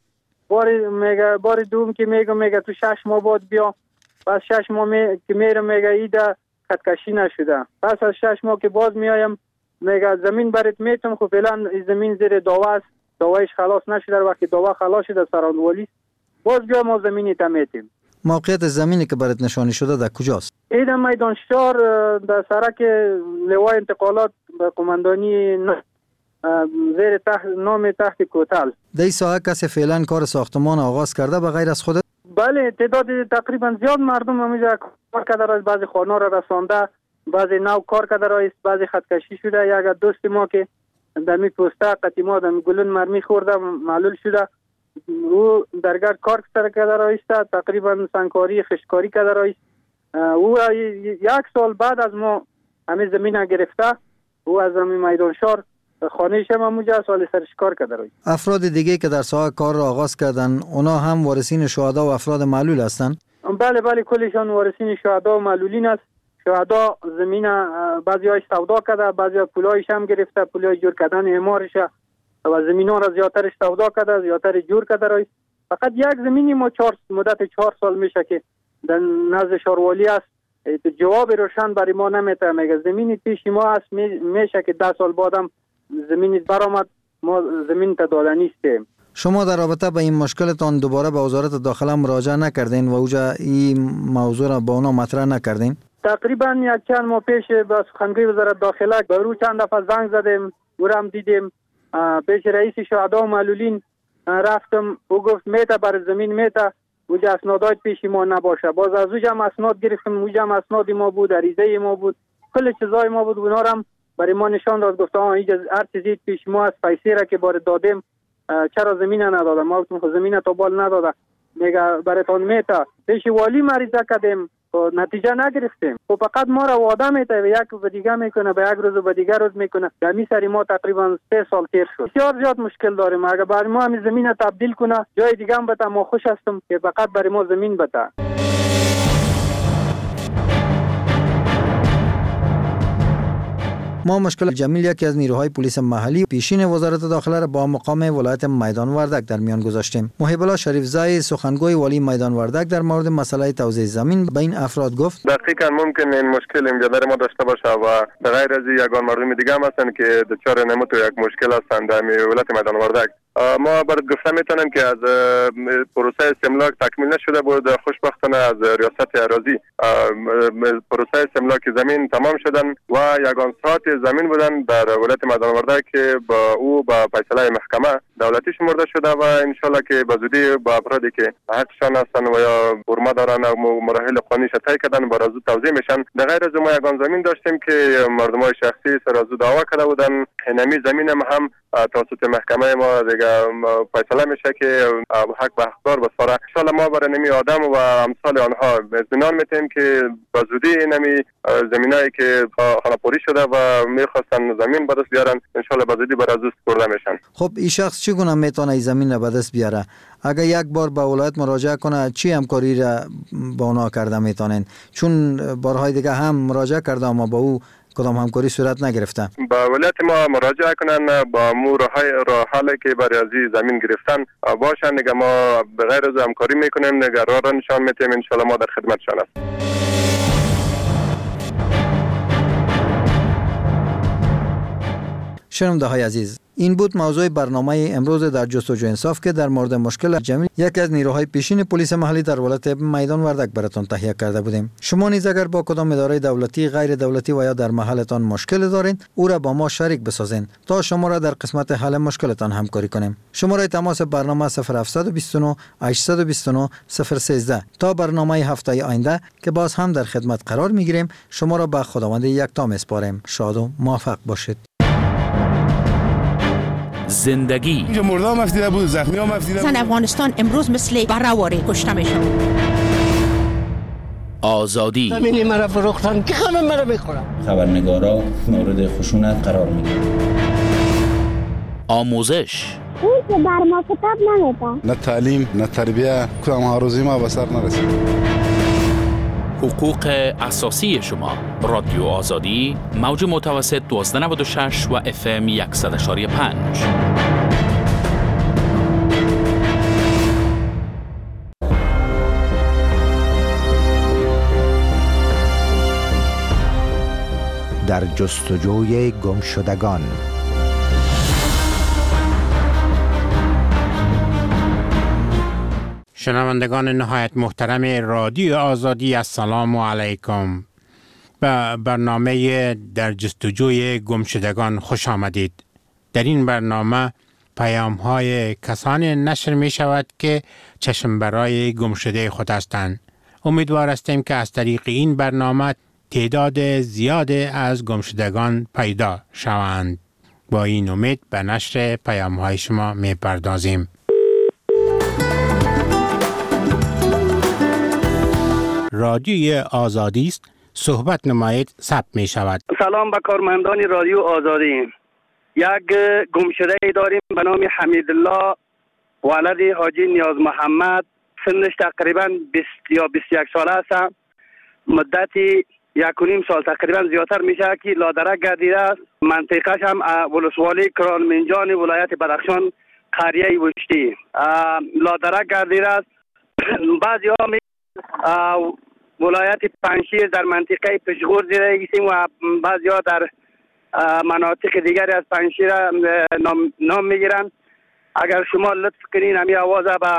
بار دوم که میگه تو 6 ماه بعد بیا. پس 6 ماه که میرم میگه ایده خطکشی نشده. پس از 6 ماه که باز میایم میگه زمین برات میتم. خب فعلا زمین زیر دعوا است، دعوایش خلاص نشده. وقتی دعوا خلاص شده سراندوالی باز بیا ما زمینی تمیتیم. موقعیت زمینی که برات نشانی شده در کجاست؟ ایده میدان شهر در سرک لوای انتقالات به قماندانی زیر نام تحت کوتل. در این ساحه کسی فعلا کار ساختمان آغاز کرده به غیر از خودت؟ بله، تعداد تقریبا زیاد مردم همیشه کار کرده است. بعضی خانه را رسانده، بعضی نو کار کرده است، بعضی خطکشی شده. یک دوست ما که در می پوسته قدیما در گلون مرمی خورده معلول شده، او درگاه کار کرده است. تقریبا سنگکاری خشکاری کرده است. او 1 سال بعد از ما همه زمین گرفته. او از همین میدان شهر خانه شما موجه سال سرش کار کرده است. افراد دیگه که در ساحه کار را آغاز کردن، اونا هم وارثین شهدا و افراد معلول هستند؟ بله کلشان وارثین شهدا و معلولین است. شهدا زمین بعضی‌هاش سودا کرده، بعضی‌ها پولایش هم گرفته، پولای جور کردن اعمارش و زمینا را زیاترش سودا کرده، زیاتر جور کرده است. فقط یک زمینی ما مدت 4 سال میشه که در نزد شهروالی است. جواب روشن برای ما نمیده. میگه زمینی پیش ما است، میشه که 10 سال بعدم زمینی برآمد، ما زمین تا داده نیستیم. شما در رابطه با این مشکلتان دوباره به وزارت داخله مراجعه نکردین و اوجا این موضوع را با اونا مطرح نکردین؟ تقریبا یک چند ماه پیش به سخنگوی وزارت داخله به رو چند دفعه زنگ زدیم، او را هم دیدیم. پیش رئیس شهدا و معلولین رفتم، او گفت میته بر زمین میته، اوجا اسنادات پیش ما نباشه. باز از اوجا هم اسناد گرفتیم، اوجا هم اسناد ما بود، عریضه ما بود، کل چیزای ما بود. اونا هم برای ما نشان داد، گفت اینجا هر چیزی پیش ما از پیسه را که بار دادیم چرا زمین نداده؟ ما گفتم زمین تا بال نداده. میگه براتون میته. پیش والی مریضه کردیم، نتیجه نگرفتیم. خب فقط ما را وعده میده و یک به دیگه میکنه، به یک روز و به دیگه روز میکنه. دمی سری ما تقریبا 3 سال تیر شد. بسیار زیاد مشکل داریم. اگر برای ما همین زمین تبدیل کنه جای دیگه هم بده، ما خوش هستم که فقط برای ما زمین بده. ما مشکل جمیل یکی از نیروهای پلیس محلی پیشین وزارت داخله را با مقام ولایت میدان وردک در میان گذاشتیم. محب الله شریف زای سخنگوی والی میدان وردک در مورد مسئله توزیع زمین به این افراد گفت دقیقاً ممکن این مشکل اینجا در ما داشته باشه و به غیر از یگان مردم دیگه هم هستن که دچار نمود یک مشکل هستند در ولایت میدان وردک. ما برات گفته میتونم که از پروسه استملاک تکمیل نشده بود. خوشبختانه از ریاست اراضی پروسه استملاک زمین تمام شدن و یگان ساعت زمین بودن در ولایت میدان وردک که با او با فیصله محکمه دولتی شمرده شده و انشالله که به زودی با افرادی که حقشان هستن و یا برما دارن و مراحل قانونیش طی کردن برای زود توزیع میشن. در غیر از ما یگان زمین داشتیم که مردمای شخصی سر از دعوا کرده بودن. همین زمین هم توسط محکمه ما دیگه فیصله میشه که حق به حقدار بسپاره. ان شاء الله ما برای نمی آدم و امثال آنها اطمینان میتیم که به زودی نمی زمینایی که خانه‌پوری شده و میخواستن زمین به دست بیارن ان شاء الله به زودی برای دست برده میشن. خب این شخص چگونه میتونه این زمین را به دست بیاره؟ اگر یک بار به ولایت مراجعه کنه چی همکاری را با اونا کرده میتونن؟ چون بارهای دیگه هم مراجعه کرده اما با او کدام همکاری صورت نگرفته. با ولایت ما مراجعه کنن با راه حالی که برای از زمین گرفتن باشن دیگه ما به غیر از همکاری میکنیم دیگه راه را نشان میتیم ان شاء الله ما در خدمتشان هستیم. شنونده های عزیز، این بود موضوع برنامه امروز در جستجو انصاف که در مورد مشکل جمیل یک از نیروهای پیشین پلیس محلی در ولایت میدان وردک براتون تهیه کرده بودیم. شما نیز اگر با کدام اداره دولتی، غیر دولتی و یا در محلتان مشکل دارین، او را با ما شریک بسازین تا شما را در قسمت حل مشکلتان همکاری کنیم. شماره تماس برنامه 0729 829 013. تا برنامه هفته آینده که باز هم در خدمت قرار میگیریم، شما را به خداوند یکتا میسپاریم. شاد و موفق باشید. زندگی اینجا مردا مفتیده بود، زخمی ها مفتیده بود. زن افغانستان امروز مثل بره‌واری کشته میشن. آزادی زمینی مرا فروختن که خانم مرا میخورم. خبرنگارا مورد خشونت قرار میگیرن. آموزش اون که بر ما کتاب نمیده. نه تعلیم، نه تربیه، کدام ها روزی ما به سر نرسید. حقوق اساسی شما. رادیو آزادی، موج متوسط 1296 و FM 100.5. در جستجوی گمشدگان. شنوندگان نهایت محترم رادیو آزادی، السلام علیکم. به برنامه در جستجوی گمشدگان خوش آمدید. در این برنامه پیام های کسانی نشر می شود که چشم برای گمشده خود هستند. امیدوار هستیم که از طریق این برنامه تعداد زیاد از گمشدگان پیدا شوند. با این امید به نشر پیام های شما می پردازیم. رادیوی آزادی است. صحبت نمایید ثبت می شود. سلام به کارمندان رادیو آزادی. یک گمشده داریم به نام حمیدالله ولد حاجی نیاز محمد. سنش تقریبا 20 یا 21 ساله است. مدتی 1.5 سال تقریبا زیادتر میشه که لادرک گردیده است. منطقهش هم ولسوالی کرانمنجان ولایت بدخشان قریه وشتی لادرک گردیده است. بعضی ها ولایت پنجشیر در منطقه پشغور زیره ایستیم و بعضی ها در مناطق دیگری از پنجشیر نام میگیرن. اگر شما لطف کنین همی آواز به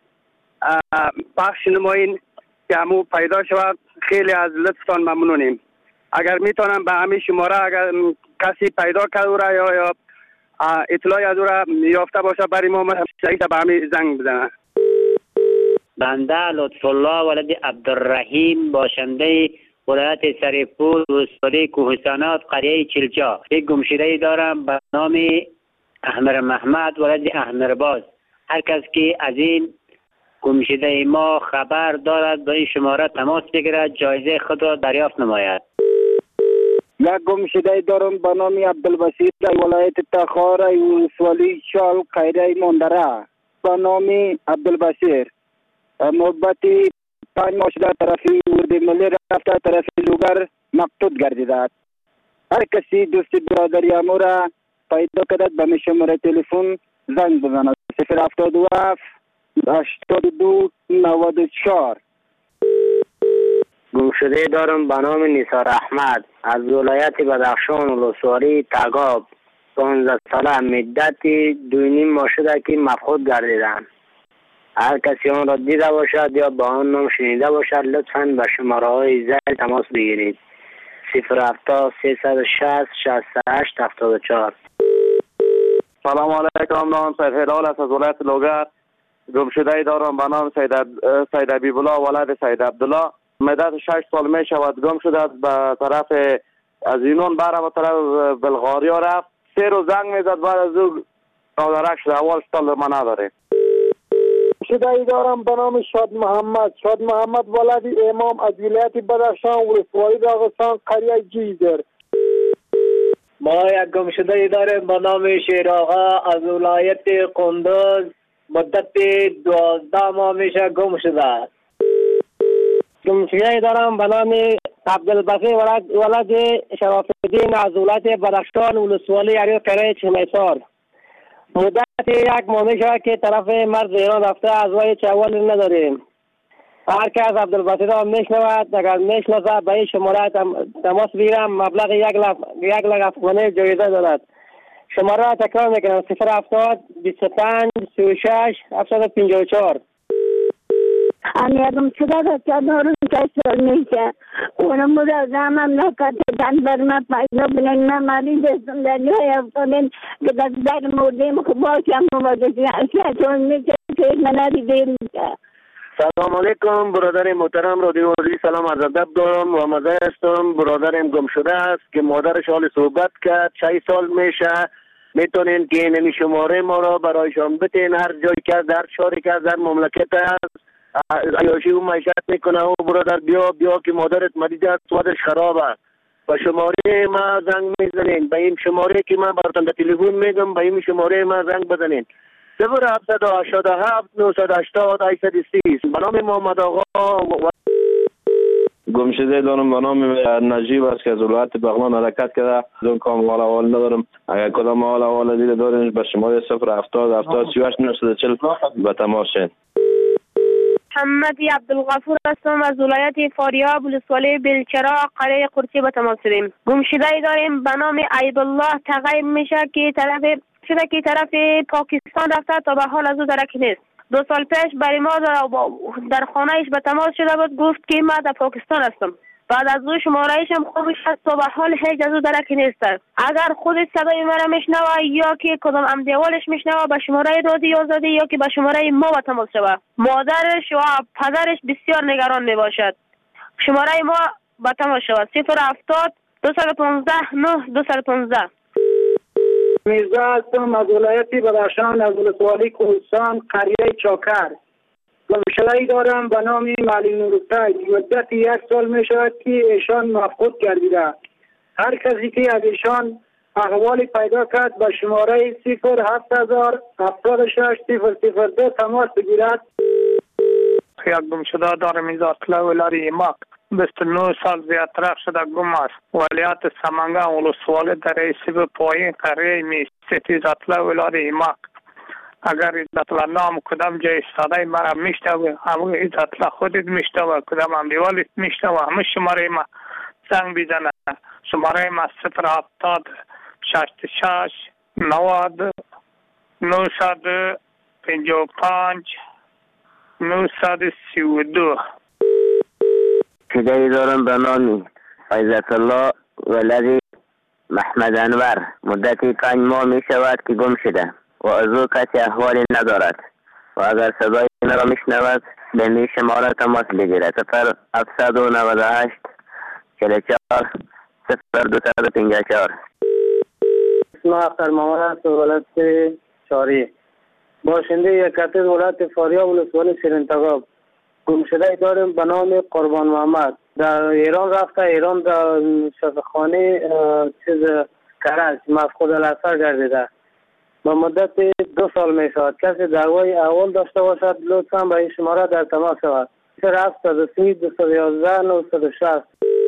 پخش نمایین که همو پیدا شود، خیلی از لطفتان ممنونیم. اگر میتونم به همین شماره اگر کسی پیدا کرده یا اطلاعی از او را یافته باشه برای ما به همین زنگ بزنه. بنده لطف الله ولد عبدالرحیم باشنده ولایت سریپور ولسوالی کوهستانات قریه چلجا. یک گمشده دارم به نام احمر محمد ولد احمرباز. هر کس که از این گمشده ما خبر دارد به این شماره تماس بگیرد، جایزه خود را دریافت نماید. یک گمشده دارم به نام عبدالبصیر در ولایت تخار ولسوالی شال قریه مندره. به نام عبدالبصیر محبتی 5 ماه شده طرفی ورد ملی رفته طرفی لوگر مقتود گردیده. هر کسی دوست برادری امو را پیدا کدد به شماره تلفن زنگ بزند 077 82 94. گمشده دارم به نام نیسار احمد از ولایت بدخشان ولسوالی تگاب. 15 ساله مدتی 2.5 ماه شده که مفقود گردیدند. هر کسی آن را دیده باشد یا با آن نام شنیده باشد لطفاً به شماره های ذیل تماس بگیرید 070 360 68 74. سلام علیکم. نام سید هلال است از ولایت لوگر. گمشده دارم به نام سید حبیب الله ولد سید عبدالله. مدت 6 سال می شود گم شده است. به طرف از اینون بره به طرف بلغاریا رفت. 3 روز زنگ میزد بعد از او نادرک شده. اول سال ما نداره. گمشده دارم به نام شاد محمد. شاد محمد ولد امام از ولایت بدخشان ولسوالی داغستان قریه جیزر. ما یک گمشده داریم به نام شیر آقا از ولایت قندوز. مدت 12 ماه میشه گم شده است. گمشده دارم به نام عبدالبصیر ولد شرف الدین از ولایت بدخشان ولسوالی قریه چمیسار. مدت 1 ماه میشه که طرف مرز ایران رفته، از وای چاول نداریم. هر کس عبدالبصیر را میشنود اگر میشناسه به این شماره تماس بگیرم. مبلغ 1 لک افغانی جایزه دارد. شماره را تکرار میکنم 070 25 36 754. امیرم شده که دارم کشور میشه اونم بود از مملکت بر من پیدا بلند من مریض هستم در جای افتادن که در موردیم که باشم مواجه اشیاء میشه که من ندیده میشه. سلام علیکم برادر محترم رادیو آزادی، سلام عرض ادب دارم و مزه هستم. برادرم گم شده است که مادرش حال صحبت کرد 6 سال میشه. میتونین که این شماره ما را برایشان بتین، هر جایی که در شهری که در مملکت است عیاشی و معیشت میکنه و برادر بیا که مادرت مریض است وضعش خراب است. و شماره ما زنگ میزنین، به این شماره که من براتون در تلفن میگم به این شماره ما زنگ بزنین 0787 980 830. به نام محمد آقا گمشده دارم به نام نجیب است که از ولایت بغلان حرکت کرده. دون کام حال ندارم. اگر کدام حال دیده دارین به شماره 070 738 940 به تماس شید. محمدی عبدالغفور هستم از ولایت فاریاب ولسوالی بلچراغ قریه قرچی به تماس شدیم. گمشده داریم به نام عیب الله تغیب میشه که طرف پاکستان رفته تا به حال از او درک نیست. 2 سال پیش برای ما در خانه ایش به تماس شده بود، گفت که من در پاکستان هستم. بعد از او شماره ایش هم خوبش هست تا به حال هیچ از او درکی نیست. اگر خودش صدای مرا میشنوه یا که کدام امدیوالش میشنوه به شماره رادیو آزادی یا که به شماره ما به تماس شوه. مادرش و پدرش بسیار نگران میباشد. شماره ما به تماس شوه 070 215 9 215. میرزا هستم از ولایت بدخشان از ولسوالی کوهستان قریه چاکر. گمشده‌ای دارم به نام معلم نورالطیب. مدت 1 سال می شود که ایشان مفقود گردیده. هر کسی که از ایشان احوالی پیدا کرد به شماره 07000 76 002 تماس بگیرد. یک گمشده دارم از اطلاع ولایت ایماق 29 سال زیادتر شده گم است. ولایت سمنگان ولسوالی در رئیسی پایین قریه میستیز اطلاع ولایت ایماق. اگر اطلاع نام کدام جای صدای مرا میشنوه، همه اطلاع خودت میشنوه، کدام امدیوالیت میشنوه، همه شماره ما زنگ بزنه. شماره ما 070 66 90 955 932. صدایی دارم به نام عزت الله ولد محمد انور. مدتی 5 ماه می شود که گم شده و از او کسی احوالی ندارد و اگر صدای این را میشنود به می شماره تماس بگیرد 0798 44 0254. اسم اختر محمد است ولایت شاری باشنده یک کتر ولایت فاریاب ولسوالی شیرین‌تگاب. گمشده داریم به نام قربان محمد. در ایران رفته، ایران در شفاخانه کرج مفقود الاثر گردیده. با مدت 2 سال می شود. کسی دعوای اول داشته باشد لطفا به این شماره در تماس شود 073 211 960.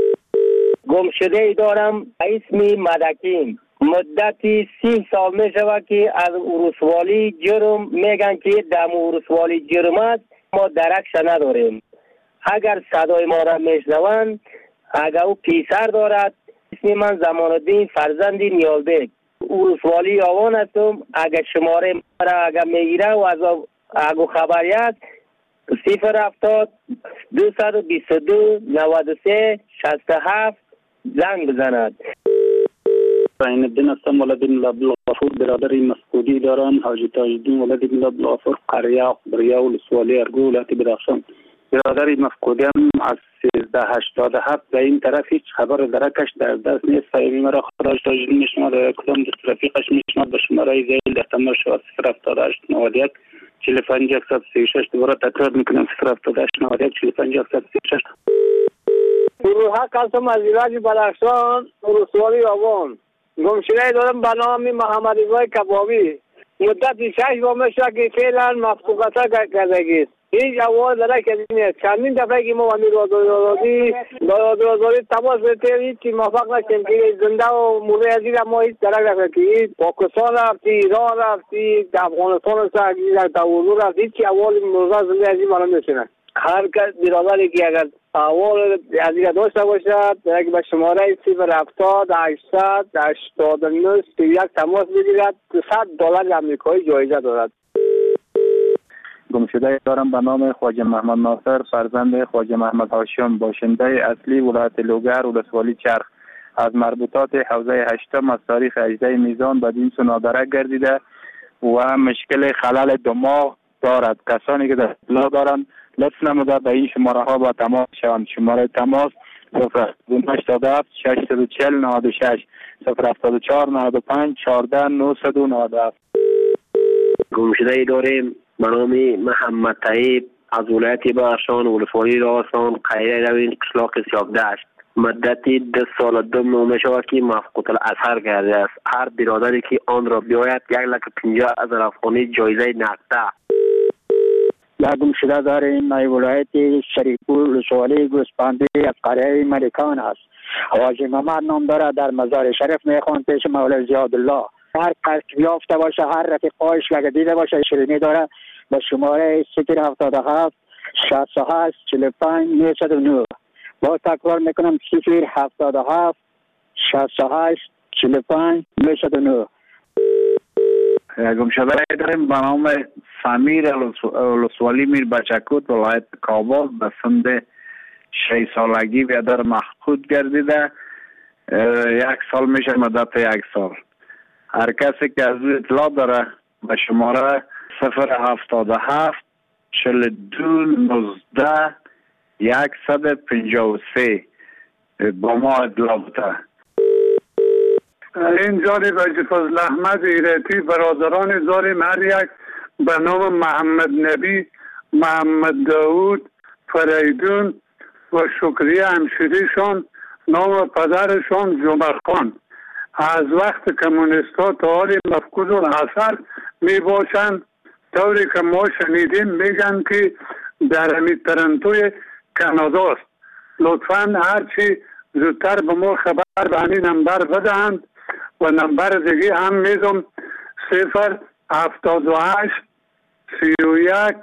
گمشده ای دارم اسم مدکین. مدتی 30 سال می شود که از ولسوالی جرم میگن که در ولسوالی جرم است، ما درکش نداریم. اگر صدای ما را میشنوند، اگر او پیسر دارد، اسم من زمان الدین فرزند نیالبک ولسوالی آوان هستم. اگر شماره ما را اگر میگیره و از اگه خبری است 070 222 93 67 زنگ بزند. عین الدین هستم ولد ملا عبدالغفور. برادر مفقودی دارم حاجی تاج الدین ولد ملا عبدالغفور قریه بریا ولسوالی ارگو ولایت بدخشان. برادر مفقودی هم از 1387 به این طرف هیچ خبر درکش در دست نیست. فایمی مرا خراج تاج الدین میشماد کدام دست رفیقش میشماد به شماره زیل در تماس شود 078 91 45 136. دوباره تکرار میکنم 078 91 45 136. گروه هستم از ولایت بدخشان ولسوالی آوان. گمشده دارم به نام محمد رضا کبابی. مدت 6 ماه میشه که فعلا مفقودتا کردگی است. هیچ اول درک نیست. چندین دفعه که ما با رادیو آزادی تماس گرفتیم که موفق نشدیم که زنده و مرده عزیز ما هیچ درک نکردیم. پاکستان رفتی، ایران رفتی، افغانستان رفتی، در حضور رفتی که اول مرده زنده عزیز ما نمیشنه. هر کس برادری که اگر اول از دیگه داشته باشد یک به شماره 070 800 89 31 تماس بگیرد. $100 آمریکایی جایزه دارد. گمشده دارم به نام خواجه محمد ناصر، فرزند خواجه محمد هاشم، باشنده اصلی ولایت لوگر ولسوالی چرخ. از مربوطات حوزه 8 از تاریخ 18 میزان بدین سو نادرک گردیده و مشکل خلل دماغ دارد. کسانی که در اطلاع دارند لطف نموده به این شماره ها با تماس شوند. شماره تماس 087 640 96 074 95 14 997. گمشده داریم به نام محمد طیب از ولایت بدخشان ولسوالی راستان قریه روین قشلاق سیاکدشت. مدتی 10 سال دم می شود که مفقود الاثر کرده است. هر برادری که آن را بیاید 150,000 افغانی جایزه نقده. گمشده داریم در ولایت شریفپور ولسوالی گوسپندی از قریه ملکان است. حاجی محمد نام داره، در مزار شریف میخوان پیش مولای زیادالله. هر کس یافته باشه، هر رفیقایش لگه دیده باشه شیرینی داره با شماره 077 68 45 909. با تکرار میکنم 077 68 45 909. گمشده داریم به نام سمیر ولسوالی میر بچکوت ولایت کابل به سن 6 سالگی بیادر مفقود گردیده. 1 سال میشه، مدت 1 سال. هر کسی که از او اطلاع داره به شماره 077 42 19 153 با ما اطلاع بده. این جانب حاجی فضل احمد ایرتی برادران زاریم هر یک به نام محمد نبی، محمد داود، فریدون و شکریه همشیریشان نام پدرشان جمعه خان از وقت کمونیستا تا حال مفقود الاثر می باشند. طوری که ما شنیدیم میگن که در همی ترنتوی کاناداست. لطفاً هرچی زودتر به ما خبر به همین نمبر بدهند و نمبر دیگه هم میدم 078 31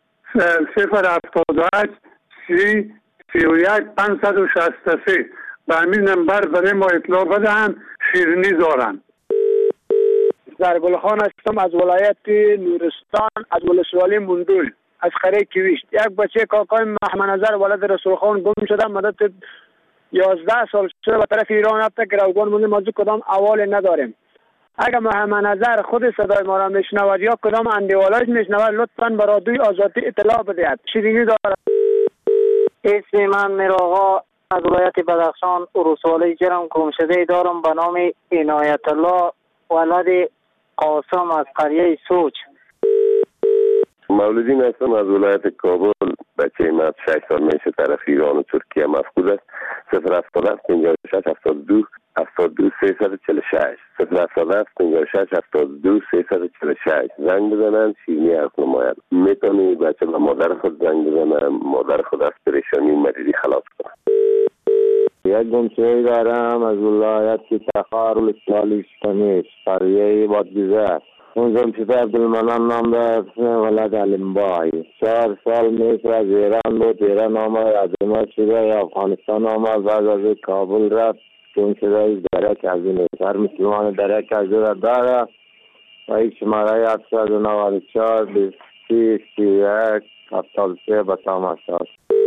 078 31 563 به همین نمبر برای ما اطلاع بدهند. شیرینی دارند. زرگل خان هستم از ولایت نورستان از ولسوالی مندول از قریه کیویشت. یک بچه کاکای محمد نظر ولد رسول خان گم شده. مدت 11 سال شده به طرف ایران رفته که روگان مونده. ما کدام احوال نداریم. اگر محمد نظر خود صدای ما را میشنود یا کدام اندیوالایش میشنود لطفاً به رادیوی آزادی اطلاع بدهید. شیرینی دارد. اسم من میرآقا از ولایت بدخشان ولسوالی جرم گمشده دارم به نام عنایت الله ولد قاسم از قریه سوچ. مولودین هستم از ولایت کابل. بچه من 6 سال میشه طرف ایران و ترکیه مفقود است. 077 56 72 72 346 077 56 72 346 زنگ بزنن. شیرینی حرف نماید. میتونی بچه به مادر خود زنگ بزنن. مادر خود از پریشانی مریضی خلاص کنن. یک گمشده دارم از ولایت تخار ولسوالی شمیش قریه بادگیزه است. اون گمشده عبدالمنان نام دارد ولد علمبای. 4 سال میشه از ایران بود. ایران آمد عظمت شده افغانستان آمد. بعد از کابل رفت. گمشده درک از این هر مسلمان درک از این داره و یک شماره 794 20 31 73 به تماس است.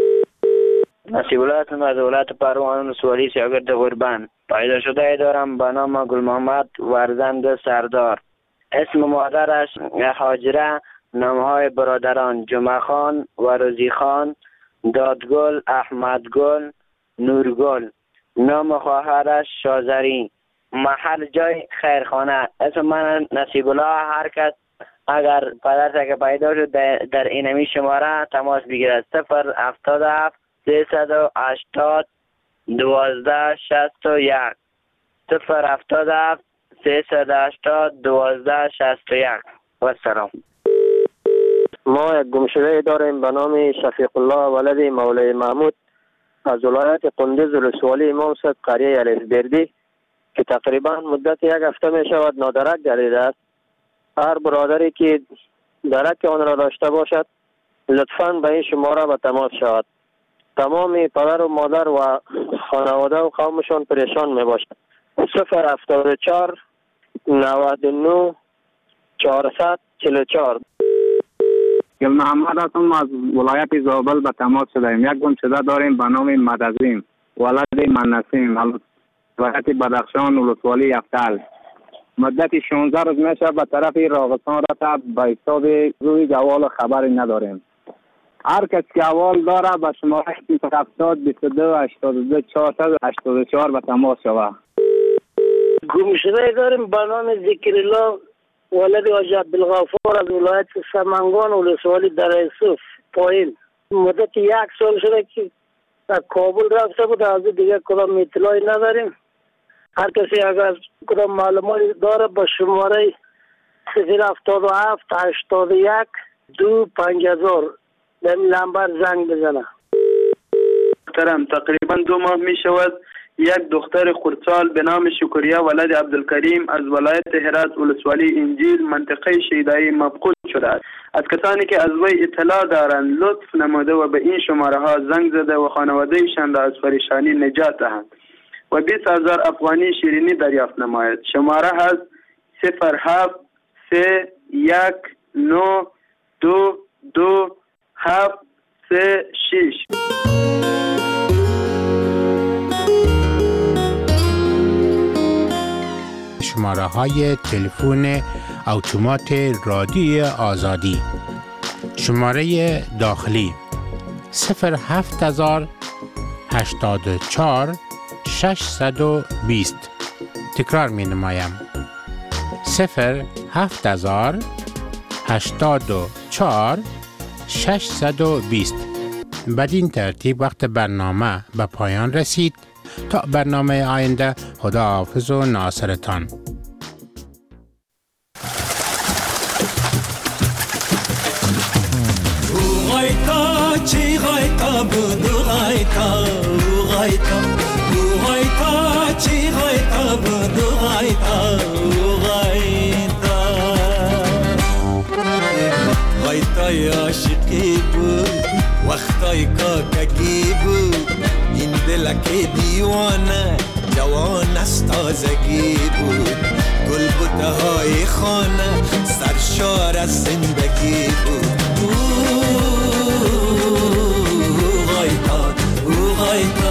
نصیب از ولایت پروان ولسوالی سیاگرد قربان. پیدا شده دارم به نام گل محمد ورزند سردار. اسم مادرش هاجره. نامهای برادران جمعه خان و روزی خان، دادگل، احمدگل، نورگل. نام خواهرش شازری. محل جای خیرخانه. اسم من نصیب الله. هر کس اگر پدرش که پیدا شد در اینمی شماره تماس بگیرد. 077 380 12 61 077 380 12 61. و سلام. ما یک گمشده داریم به نام شفیق الله ولد مولای محمود از ولایت قندوز ولسوالی امام صاحب قریه الفبردی که تقریبا مدت 1 هفته می شود نادرک گردیده است. هر برادری که درک آن را داشته باشد لطفاً به این شماره به تماس شود. تمام پدر و مادر و خانواده و قومشان پریشان می باشد. 074 99 444. گل محمد هستم از ولایت زابل به تماس شدیم. یک گمشده داریم به نام مدزیم ولد منسیم ولایت بدخشان ولسوالی یفتل. مدت 16 روز میشه به طرف راغستان رفته به حساب روی جوال خبری نداریم. هر کس که اول داره به شماره 70 22 82 484 به تماس شود. گمشده داریم به نام ذکرالله ولد حاج عبدالغفور از ولایت سمنگان ولسوالی در یوسف پایین. مدت 1 سال شده که در کابل رفته بود. از دیگه کدام اطلاعی نداریم. هر کسی اگر کدام معلوماتی داره با شماره 077 81 2 5000 به نمبر زنگ بزنه. تقریبا 2 ماه می شود یک دختر خردسال به نام شکریه ولد عبدالکریم از ولایت هرات ولسوالی انجیل منطقه شیدایی مفقود شده است. از کسانی که از وی اطلاع دارند لطف نموده و به این شماره ها زنگ زده و خانواده ایشان را از پریشانی نجات دهند و 20,000 افغانی شیرینی دریافت نماید. شماره هست 07 3 1 9 2 2 7 3 6. شماره های تلفن اتومات رادیو آزادی. شماره داخلی 07000 84 620. تکرار می نمایم 07000 84 620. بدین ترتیب وقت برنامه به پایان رسید. تا برنامه آینده، خداحافظ و ناصرتان. غایتای عاشقی بود وقتای کاکگی بود این دلک دیوانه جوان از تازگی بود گل بوته های خانه سرشار از زندگی بود غایتا غایتا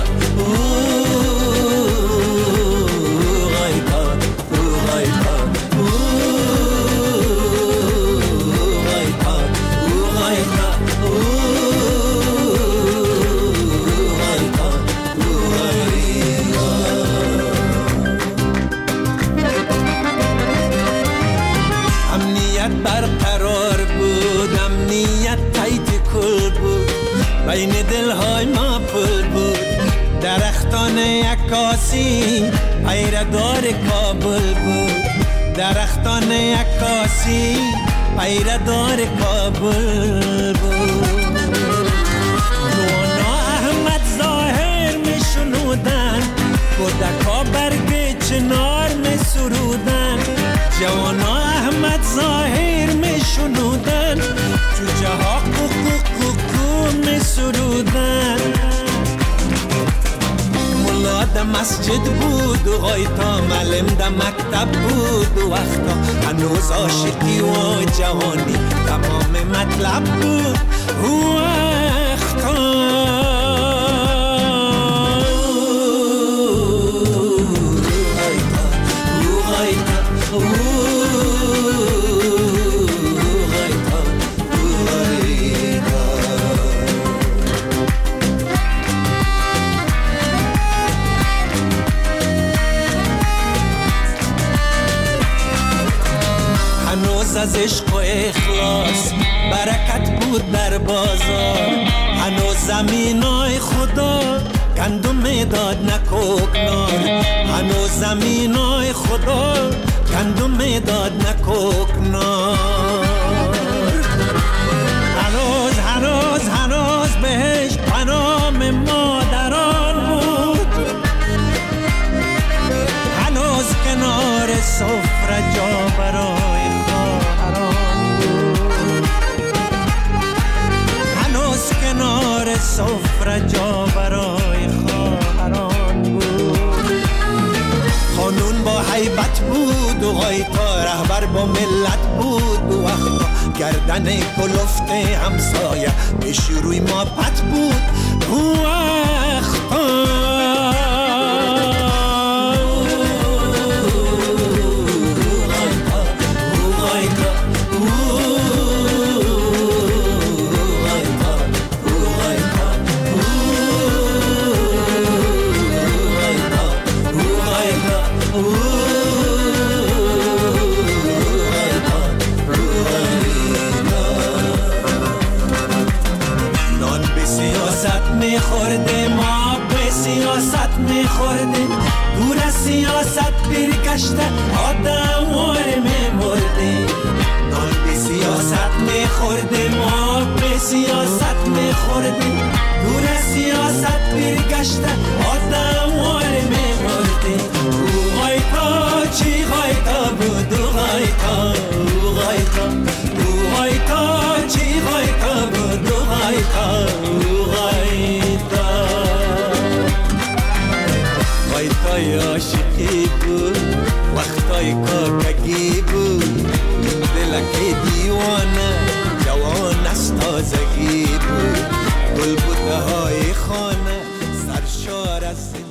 بین دلهای ما پل بود درختان عکاسی پیردار کابل بود درختان عکاسی پیردار کابل بود نوانا احمد ظاهر می شنودن کودکا برگ چنار می سرودن جوانا احمد ظاهر می شنودن جوجه ها می سرودن ملا ده مسجد بود و غایتا معلم ده مکتب بود و وقتا هنوز عاشقی و جوانی تمام مطلب بود و وقتا از عشق و اخلاص برکت بود در بازار هنوز زمینای خدا گندم داد نکوکنار هنوز زمینای خدا گندم داد نکوکنار هنوز بهش پنام مادران بود هنوز کنار سفره جا برای کنار سفره جا و غایتا رهبر با ملت بود و وقتا گردن کلفت همسایه به شروع ما پت بود و وقتا میخوردیم ما به سیاست میخوردیم دور از سیاست برگشته آدموار میمردیم نان به سیاست میخوردیم ما به سیاست میخوردیم دور از سیاست برگشته آدموار میمردیم او غایتا چی غایتا بود او غایتا او غایتا او غایتا چی غایتا بود او غایتا وقتای عاشقی بود وقتای کاکگی بود دلک دیوانه جوان از تازگی بود گل بوته های خانه سرشار از